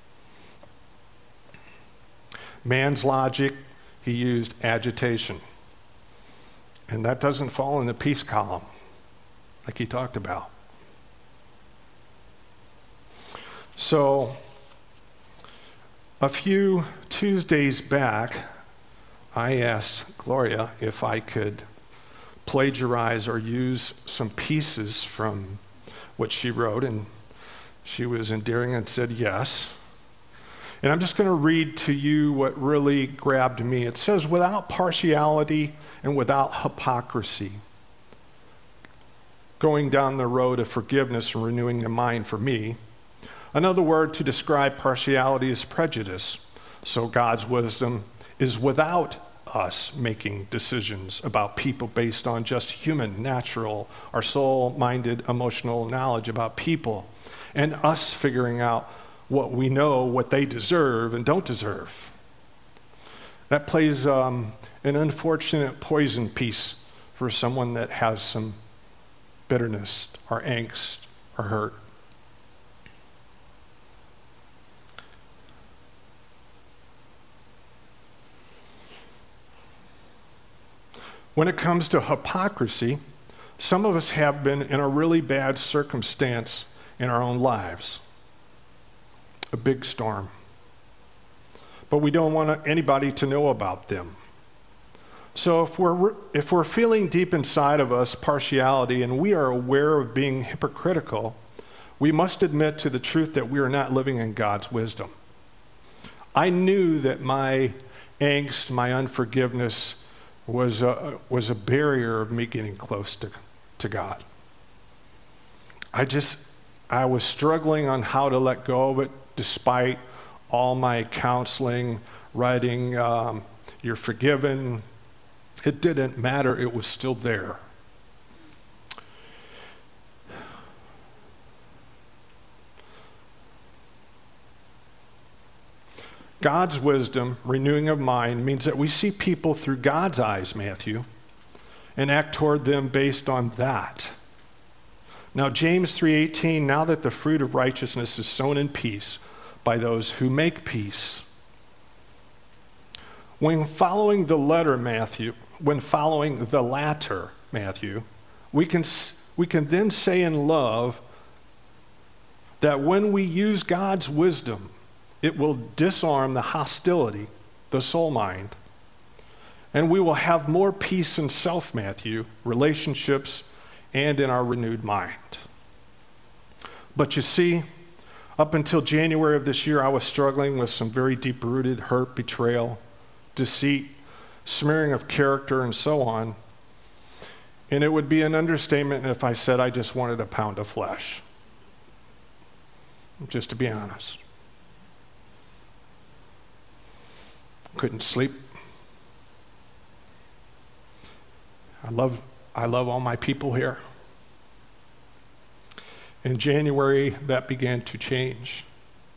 Man's logic, he used agitation. And that doesn't fall in the peace column, like he talked about. So, a few Tuesdays back, I asked Gloria if I could plagiarize or use some pieces from what she wrote, and she was endearing and said yes. And I'm just going to read to you what really grabbed me. It says, without partiality and without hypocrisy, going down the road of forgiveness and renewing the mind for me. Another word to describe partiality is prejudice. So God's wisdom is without us making decisions about people based on just human, natural, our soul-minded, emotional knowledge about people, and us figuring out what we know, what they deserve and don't deserve. That plays an unfortunate poison piece for someone that has some bitterness or angst or hurt. When it comes to hypocrisy, some of us have been in a really bad circumstance in our own lives. A big storm. But we don't want anybody to know about them. So if we're feeling deep inside of us partiality and we are aware of being hypocritical, we must admit to the truth that we are not living in God's wisdom. I knew that my angst, my unforgiveness was a barrier of me getting close to God. I was struggling on how to let go of it despite all my counseling, writing, you're forgiven. It didn't matter, it was still there. God's wisdom, renewing of mind, means that we see people through God's eyes, Matthew, and act toward them based on that. Now, James 3:18, now that the fruit of righteousness is sown in peace by those who make peace. When following the latter, Matthew, we can then say in love that when we use God's wisdom, it will disarm the hostility, the soul mind, and we will have more peace in self, Matthew, relationships, and in our renewed mind. But you see, up until January of this year, I was struggling with some very deep-rooted hurt, betrayal, deceit, smearing of character, and so on. And it would be an understatement if I said I just wanted a pound of flesh. Just to be honest. Couldn't sleep. I love all my people here. In January, that began to change.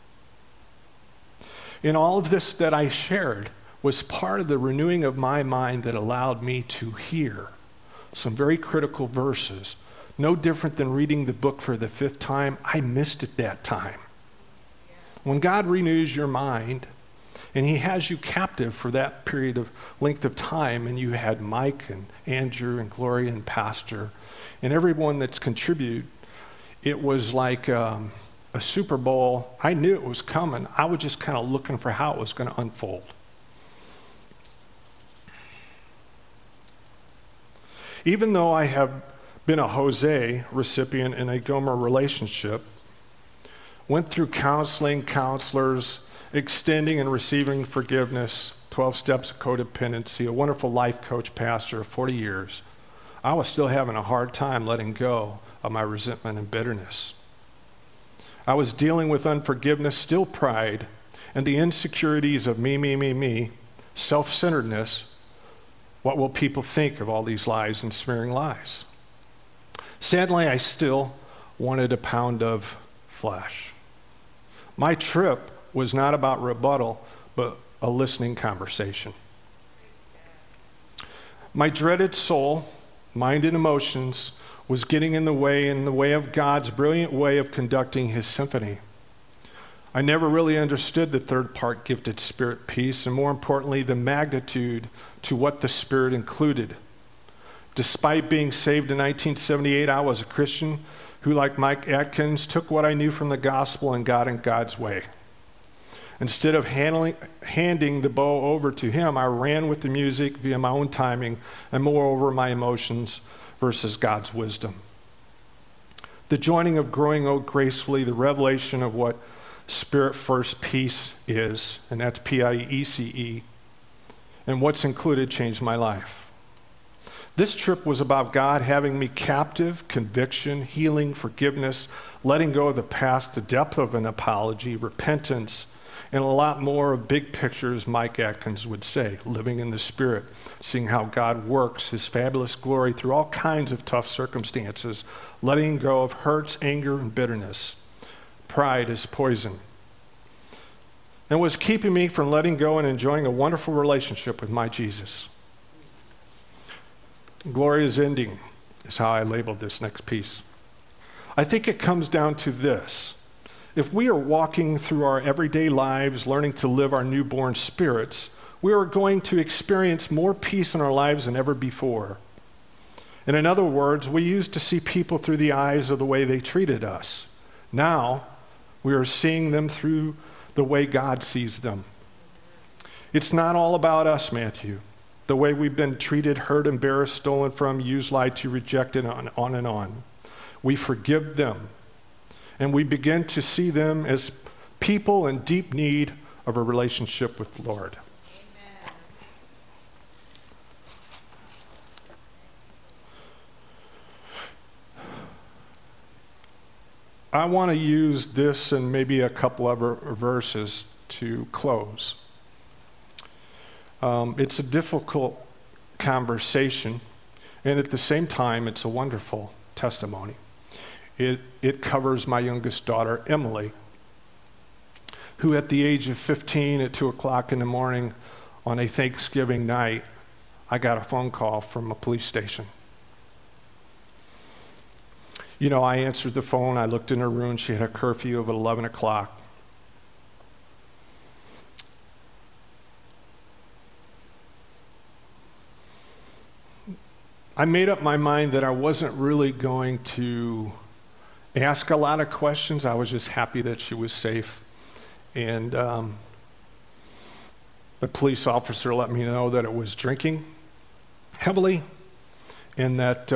And all of this that I shared was part of the renewing of my mind that allowed me to hear some very critical verses. No different than reading the book for the 5th time. I missed it that time. When God renews your mind, and he has you captive for that period of length of time, and you had Mike and Andrew and Gloria and Pastor and everyone that's contributed, it was like a Super Bowl. I knew it was coming. I was just kind of looking for how it was going to unfold. Even though I have been a Jose recipient in a Gomer relationship, went through counseling, counselors, extending and receiving forgiveness, 12 steps of codependency, a wonderful life coach pastor of 40 years, I was still having a hard time letting go of my resentment and bitterness. I was dealing with unforgiveness, still pride, and the insecurities of me, self-centeredness. What will people think of all these lies and smearing lies? Sadly, I still wanted a pound of flesh. My trip was not about rebuttal, but a listening conversation. My dreaded soul, mind and emotions, was getting in the way of God's brilliant way of conducting his symphony. I never really understood the third part, gifted spirit peace, and more importantly, the magnitude to what the Spirit included. Despite being saved in 1978, I was a Christian who, like Mike Atkins, took what I knew from the gospel and got in God's way. Instead of handing the bow over to him, I ran with the music via my own timing and moreover my emotions versus God's wisdom. The joining of growing old gracefully, the revelation of what Spirit first peace is, and that's P-I-E-C-E, and what's included changed my life. This trip was about God having me captive, conviction, healing, forgiveness, letting go of the past, the depth of an apology, repentance, and a lot more of big pictures, Mike Atkins would say, living in the Spirit, seeing how God works his fabulous glory through all kinds of tough circumstances, letting go of hurts, anger, and bitterness. Pride is poison. And was keeping me from letting go and enjoying a wonderful relationship with my Jesus. Gloria's ending is how I labeled this next piece. I think it comes down to this. If we are walking through our everyday lives, learning to live our newborn spirits, we are going to experience more peace in our lives than ever before. And in other words, we used to see people through the eyes of the way they treated us. Now, we are seeing them through the way God sees them. It's not all about us, Matthew. the way we've been treated, hurt, embarrassed, stolen from, used, lied to, rejected, on and on. We forgive them, and we begin to see them as people in deep need of a relationship with the Lord. Amen. I want to use this and maybe a couple other verses to close. It's a difficult conversation, and at the same time, it's a wonderful testimony. It covers my youngest daughter, Emily, who at the age of 15 at 2 o'clock in the morning on a Thanksgiving night, I got a phone call from a police station. You know, I answered the phone, I looked in her room, she had a curfew of 11 o'clock. I made up my mind that I wasn't really going to ask a lot of questions. I was just happy that she was safe. And the police officer let me know that it was drinking heavily and that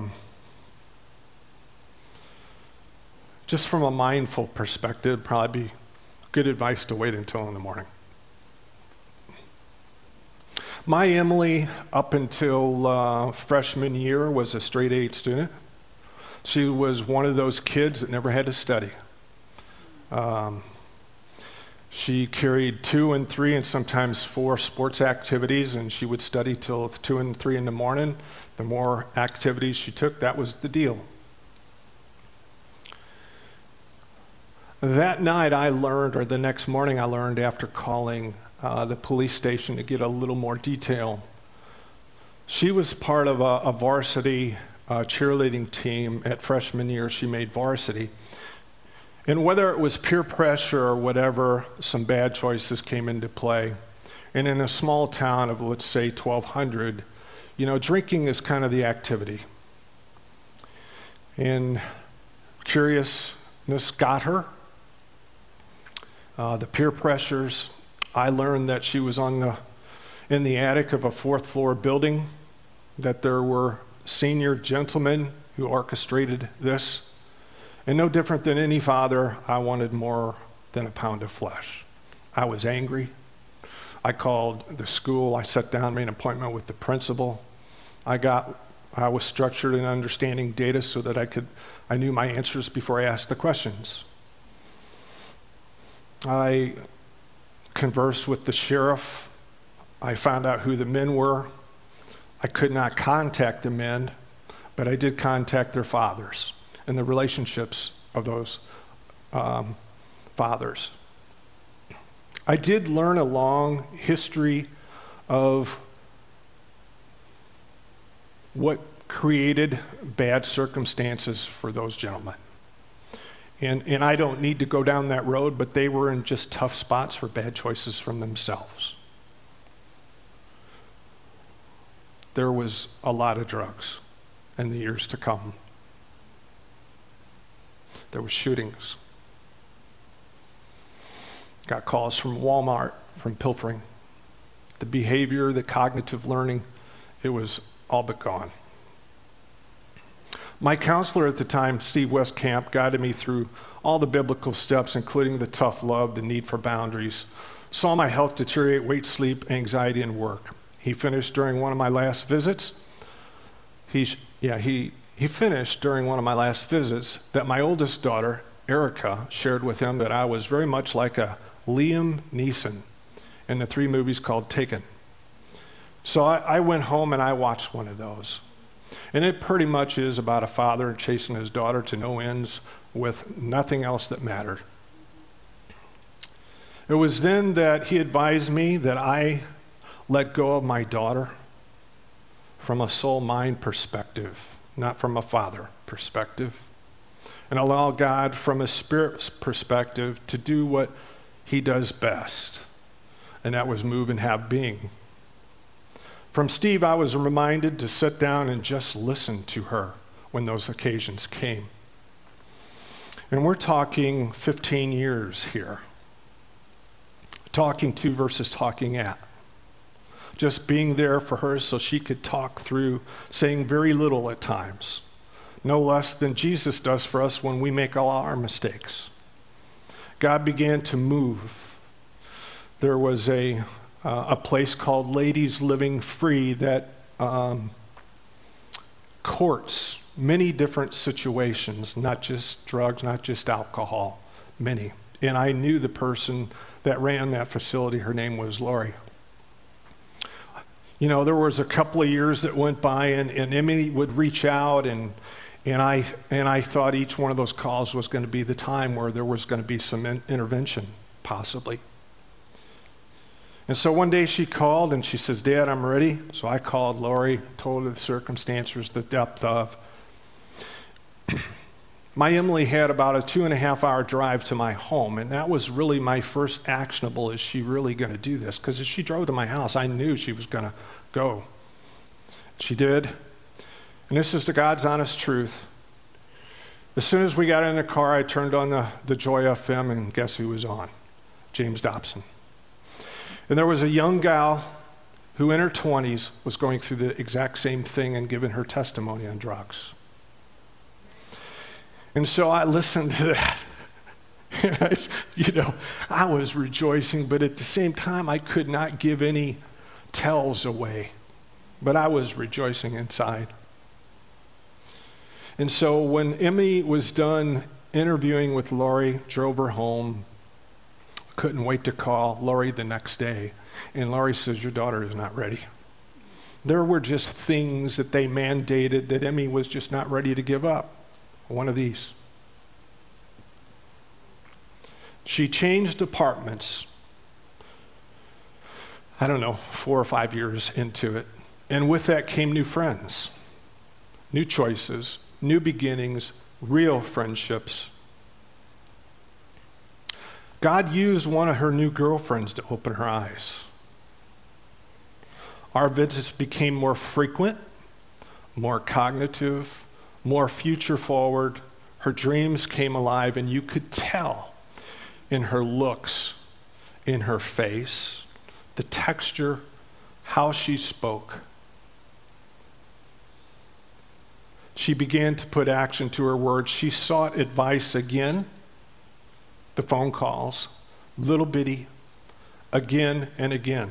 just from a mindful perspective, it'd probably be good advice to wait until in the morning. My Emily, up until freshman year, was a straight A student. She was one of those kids that never had to study. She carried 2 and 3 and sometimes 4 sports activities, and she would study till 2 and 3 in the morning. The more activities she took, that was the deal. That night I learned, or the next morning I learned after calling the police station to get a little more detail. She was part of a varsity cheerleading team at freshman year. She made varsity. And whether it was peer pressure or whatever, some bad choices came into play. And in a small town of, let's say, 1,200, you know, drinking is kind of the activity. And curiousness got her. The peer pressures. I learned that she was in the attic of a 4th floor building, that there were senior gentlemen who orchestrated this. And no different than any father, I wanted more than a pound of flesh. I was angry. I called the school. I sat down, made an appointment with the principal. I was structured in understanding data so that I knew my answers before I asked the questions. I conversed with the sheriff. I found out who the men were. I could not contact the men, but I did contact their fathers and the relationships of those fathers. I did learn a long history of what created bad circumstances for those gentlemen. And I don't need to go down that road, but they were in just tough spots for bad choices from themselves. There was a lot of drugs in the years to come. There were shootings. Got calls from Walmart, from pilfering. The behavior, the cognitive learning, it was all but gone. My counselor at the time, Steve Westcamp, guided me through all the biblical steps, including the tough love, the need for boundaries, saw my health deteriorate, weight, sleep, anxiety, and work. He finished during one of my last visits. He finished during one of my last visits that my oldest daughter, Erica, shared with him that I was very much like a Liam Neeson in the 3 movies called Taken. So I went home and I watched one of those. And it pretty much is about a father chasing his daughter to no ends with nothing else that mattered. It was then that he advised me that I let go of my daughter from a soul-mind perspective, not from a father perspective, and allow God from a spirit perspective to do what he does best, and that was move and have being. From Steve, I was reminded to sit down and just listen to her when those occasions came. And we're talking 15 years here. Talking to versus talking at. just being there for her so she could talk through saying very little at times, no less than Jesus does for us when we make all our mistakes. God began to move. There was a place called Ladies Living Free that courts many different situations, not just drugs, not just alcohol, many. And I knew the person that ran that facility. Her name was Lori. You know, there was a couple of years that went by, and Emmy would reach out, and I thought each one of those calls was going to be the time where there was going to be some intervention, possibly. And so one day she called and she says, "Dad, I'm ready." So I called Lori, told her the circumstances, the depth of. My Emily had about a 2.5-hour drive to my home, and that was really my first actionable, is she really going to do this? Because as she drove to my house, I knew she was going to go. She did. And this is the God's honest truth. As soon as we got in the car, I turned on the Joy FM, and guess who was on? James Dobson. And there was a young gal who in her 20s was going through the exact same thing and giving her testimony on drugs. And so I listened to that. And I was rejoicing, but at the same time, I could not give any tells away. But I was rejoicing inside. And so when Emmy was done interviewing with Lori, drove her home, couldn't wait to call Lori the next day. And Lori says, "Your daughter is not ready." There were just things that they mandated that Emmy was just not ready to give up. One of these. She changed apartments, 4 or 5 years into it. And with that came new friends, new choices, new beginnings, real friendships. God used one of her new girlfriends to open her eyes. Our visits became more frequent, more cognitive, more future forward. Her dreams came alive, and you could tell in her looks, in her face, the texture, how she spoke. She began to put action to her words. She sought advice again, the phone calls, little bitty, again and again.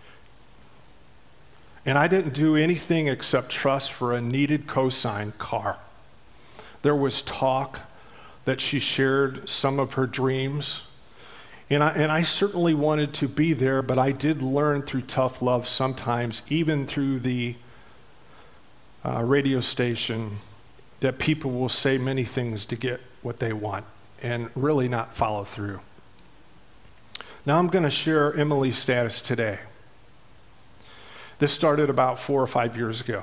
And I didn't do anything except trust for a needed co-sign car. There was talk that she shared some of her dreams. And I certainly wanted to be there, but I did learn through tough love sometimes, even through the radio station, that people will say many things to get what they want and really not follow through. Now I'm going to share Emily's status today. This started about 4 or 5 years ago.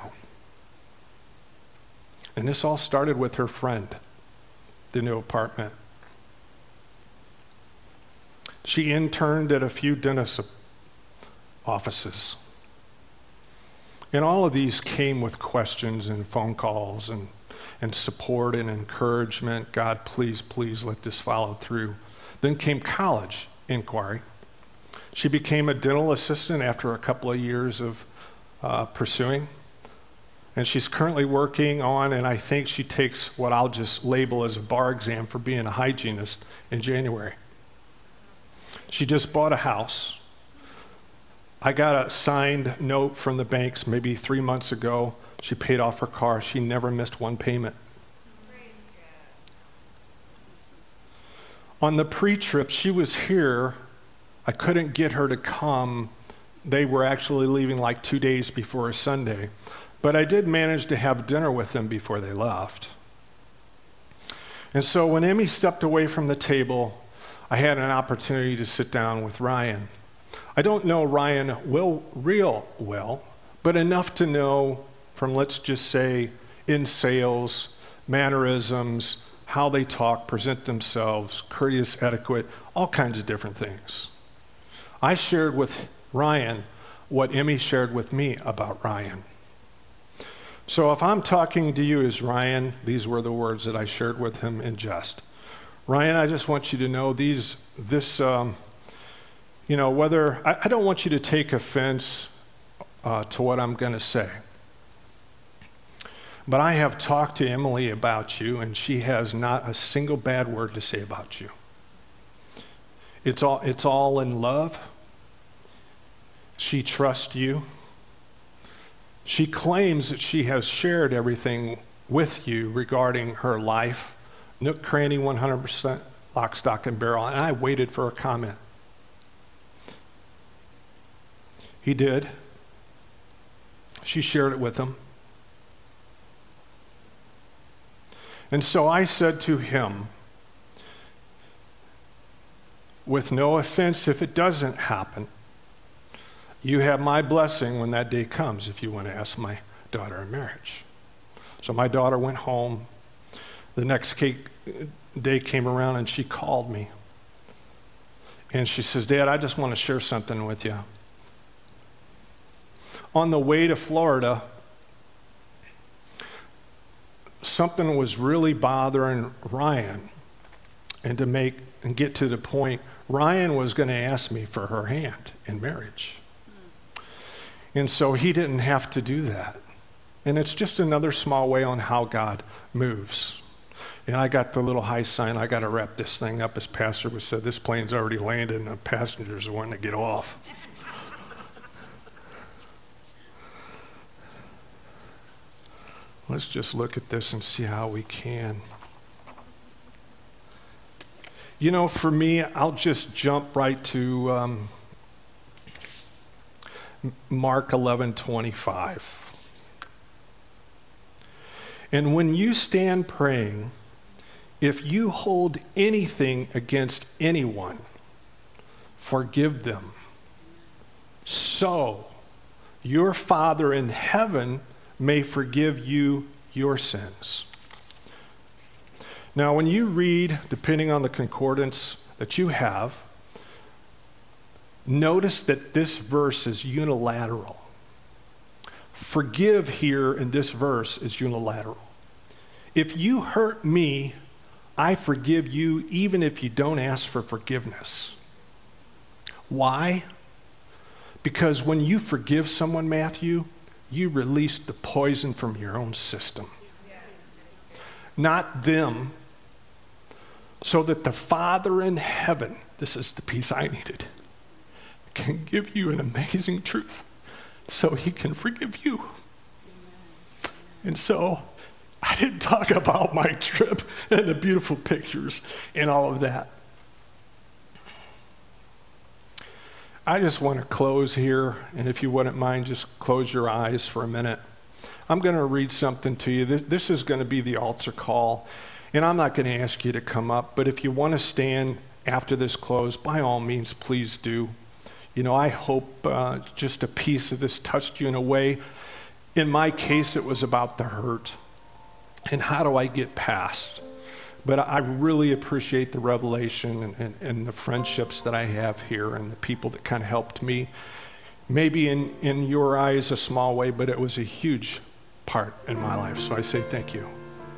And this all started with her friend, the new apartment. She interned at a few dentist offices. And all of these came with questions and phone calls and support and encouragement. God, please, please let this follow through. Then came college inquiry. She became a dental assistant after a couple of years of pursuing. And she's currently working on, and I think she takes what I'll just label as a bar exam for being a hygienist in January. She just bought a house. I got a signed note from the banks maybe 3 months ago. She paid off her car. She never missed one payment. On the pre-trip, she was here. I couldn't get her to come. They were actually leaving like 2 days before a Sunday. But I did manage to have dinner with them before they left. And so when Emmy stepped away from the table, I had an opportunity to sit down with Ryan. I don't know Ryan real well, but enough to know from, let's just say, in sales, mannerisms, how they talk, present themselves, courteous etiquette, all kinds of different things. I shared with Ryan what Emmy shared with me about Ryan. So if I'm talking to you as Ryan, these were the words that I shared with him in jest. Ryan, I just want you to know whether, I don't want you to take offense to what I'm going to say. But I have talked to Emily about you, and she has not a single bad word to say about you. It's all in love. She trusts you. She claims that she has shared everything with you regarding her life, nook, cranny, 100%, lock, stock, and barrel, and I waited for a comment. He did. She shared it with him. And so I said to him, with no offense if it doesn't happen, you have my blessing when that day comes if you want to ask my daughter in marriage. So my daughter went home. The next day came around and she called me. And she says, Dad, I just want to share something with you. On the way to Florida, something was really bothering Ryan. And to get to the point, Ryan was going to ask me for her hand in marriage. And so he didn't have to do that. And it's just another small way on how God moves. And I got the little high sign, I got to wrap this thing up, as Pastor was said, this plane's already landed and the passengers are wanting to get off. Let's just look at this and see how we can. You know, for me, I'll just jump right to Mark 11:25. And when you stand praying, if you hold anything against anyone, forgive them. So your Father in heaven may forgive you your sins. Now, when you read, depending on the concordance that you have, notice that this verse is unilateral. Forgive here in this verse is unilateral. If you hurt me, I forgive you even if you don't ask for forgiveness. Why? Because when you forgive someone, Matthew, you release the poison from your own system. Not them. So that the Father in heaven, this is the piece I needed, can give you an amazing truth so he can forgive you. And so I didn't talk about my trip and the beautiful pictures and all of that. I just want to close here, and if you wouldn't mind, just close your eyes for a minute. I'm going to read something to you. This is going to be the altar call, and I'm not going to ask you to come up, but if you want to stand after this close, by all means, please do. You know, I hope just a piece of this touched you in a way. In my case, it was about the hurt, and how do I get past? But I really appreciate the revelation and the friendships that I have here and the people that kind of helped me. Maybe in your eyes a small way, but it was a huge part in my life. So I say thank you.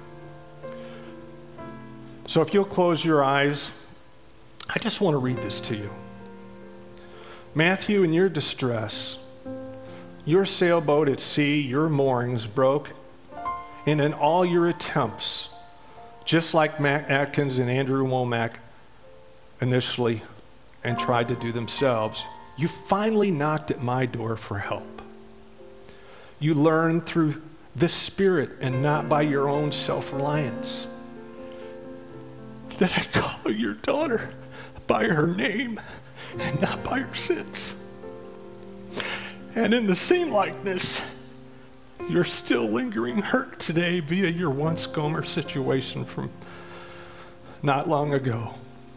So if you'll close your eyes, I just want to read this to you. Matthew, in your distress, your sailboat at sea, your moorings broke, and in all your attempts, just like Matt Atkins and Andrew Womack initially and tried to do themselves, you finally knocked at my door for help. You learned through the Spirit and not by your own self-reliance that I call your daughter by her name and not by her sins. And in the same likeness, you're still lingering hurt today via your once Gomer situation from not long ago.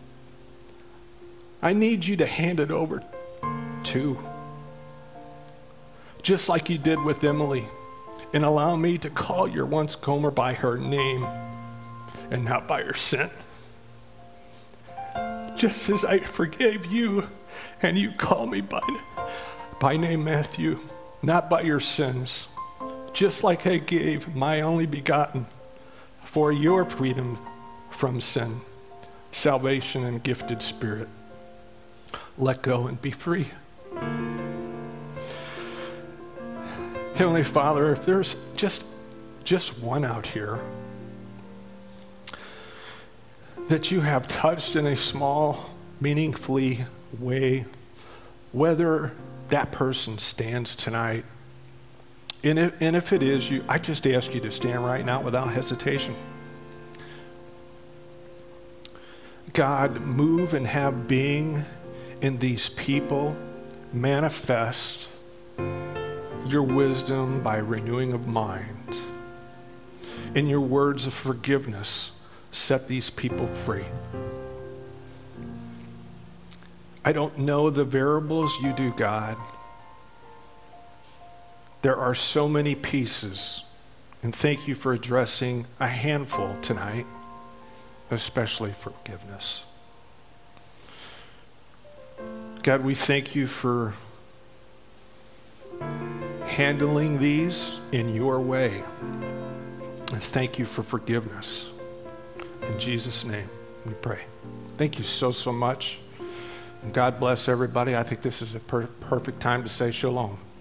I need you to hand it over too, just like you did with Emily, and allow me to call your once Gomer by her name and not by her sin. Just as I forgave you and you call me by name, Matthew, not by your sins. Just like I gave my only begotten for your freedom from sin, salvation, and gifted spirit. Let go and be free. Heavenly Father, if there's just one out here that you have touched in a small, meaningfully way, whether that person stands tonight, and if it is you, I just ask you to stand right now without hesitation. God, move and have being in these people. Manifest your wisdom by renewing of mind. In your words of forgiveness, set these people free. I don't know the variables, you do, God. There are so many pieces, and thank you for addressing a handful tonight, especially forgiveness. God, we thank you for handling these in your way. And thank you for forgiveness. In Jesus' name, we pray. Thank you so much. And God bless everybody. I think this is a perfect time to say shalom.